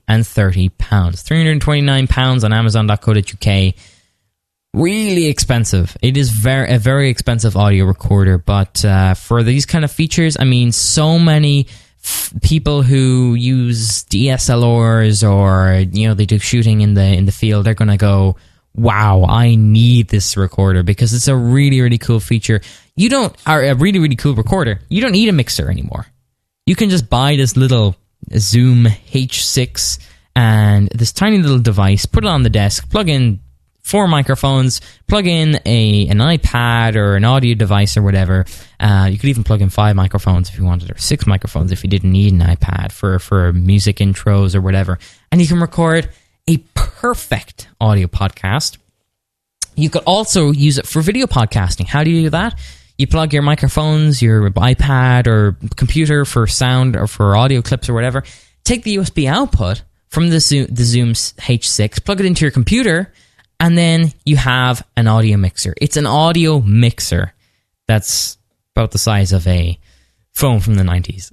£329 on Amazon.co.uk. Really expensive. It is a very expensive audio recorder, but for these kind of features, I mean, so many people who use DSLRs or they do shooting in the field, they're going to go, wow, I need this recorder because it's a really, really cool feature. A really, really cool recorder. You don't need a mixer anymore. You can just buy this little Zoom H6 and this tiny little device, put it on the desk, plug in 4 microphones, plug in an iPad or an audio device or whatever. You could even plug in 5 microphones if you wanted, or 6 microphones if you didn't need an iPad for music intros or whatever. And you can record a perfect audio podcast. You could also use it for video podcasting. How do you do that? You plug your microphones, your iPad or computer for sound or for audio clips or whatever. Take the USB output from the Zoom H6, plug it into your computer, and then you have an audio mixer. It's an audio mixer that's about the size of a phone from the 90s.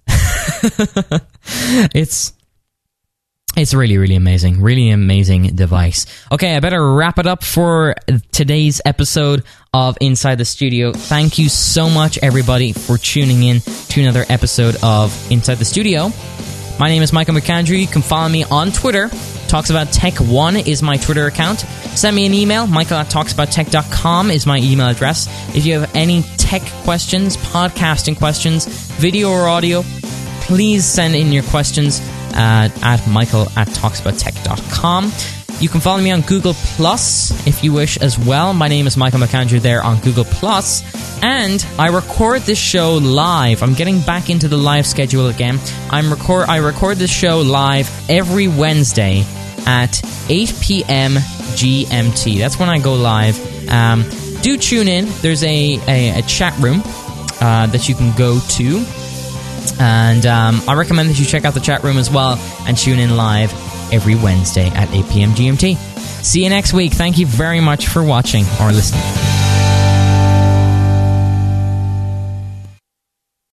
It's really, really amazing. Really amazing device. Okay, I better wrap it up for today's episode of Inside the Studio. Thank you so much, everybody, for tuning in to another episode of Inside the Studio. My name is Michael McAndrew. You can follow me on Twitter. Talks About Tech 1 is my Twitter account. Send me an email. michael@talksabout.tech.com is my email address. If you have any tech questions, podcasting questions, video or audio, please send in your questions at michael@talksabout.tech.com. You can follow me on Google Plus if you wish as well. My name is Michael McAndrew there on Google Plus. And I record this show live. I'm getting back into the live schedule again. I record this show live every Wednesday at 8 p.m. GMT. That's when I go live. Do tune in. There's a chat room that you can go to. And I recommend that you check out the chat room as well and tune in live every Wednesday at 8 p.m. GMT. See you next week. Thank you very much for watching or listening.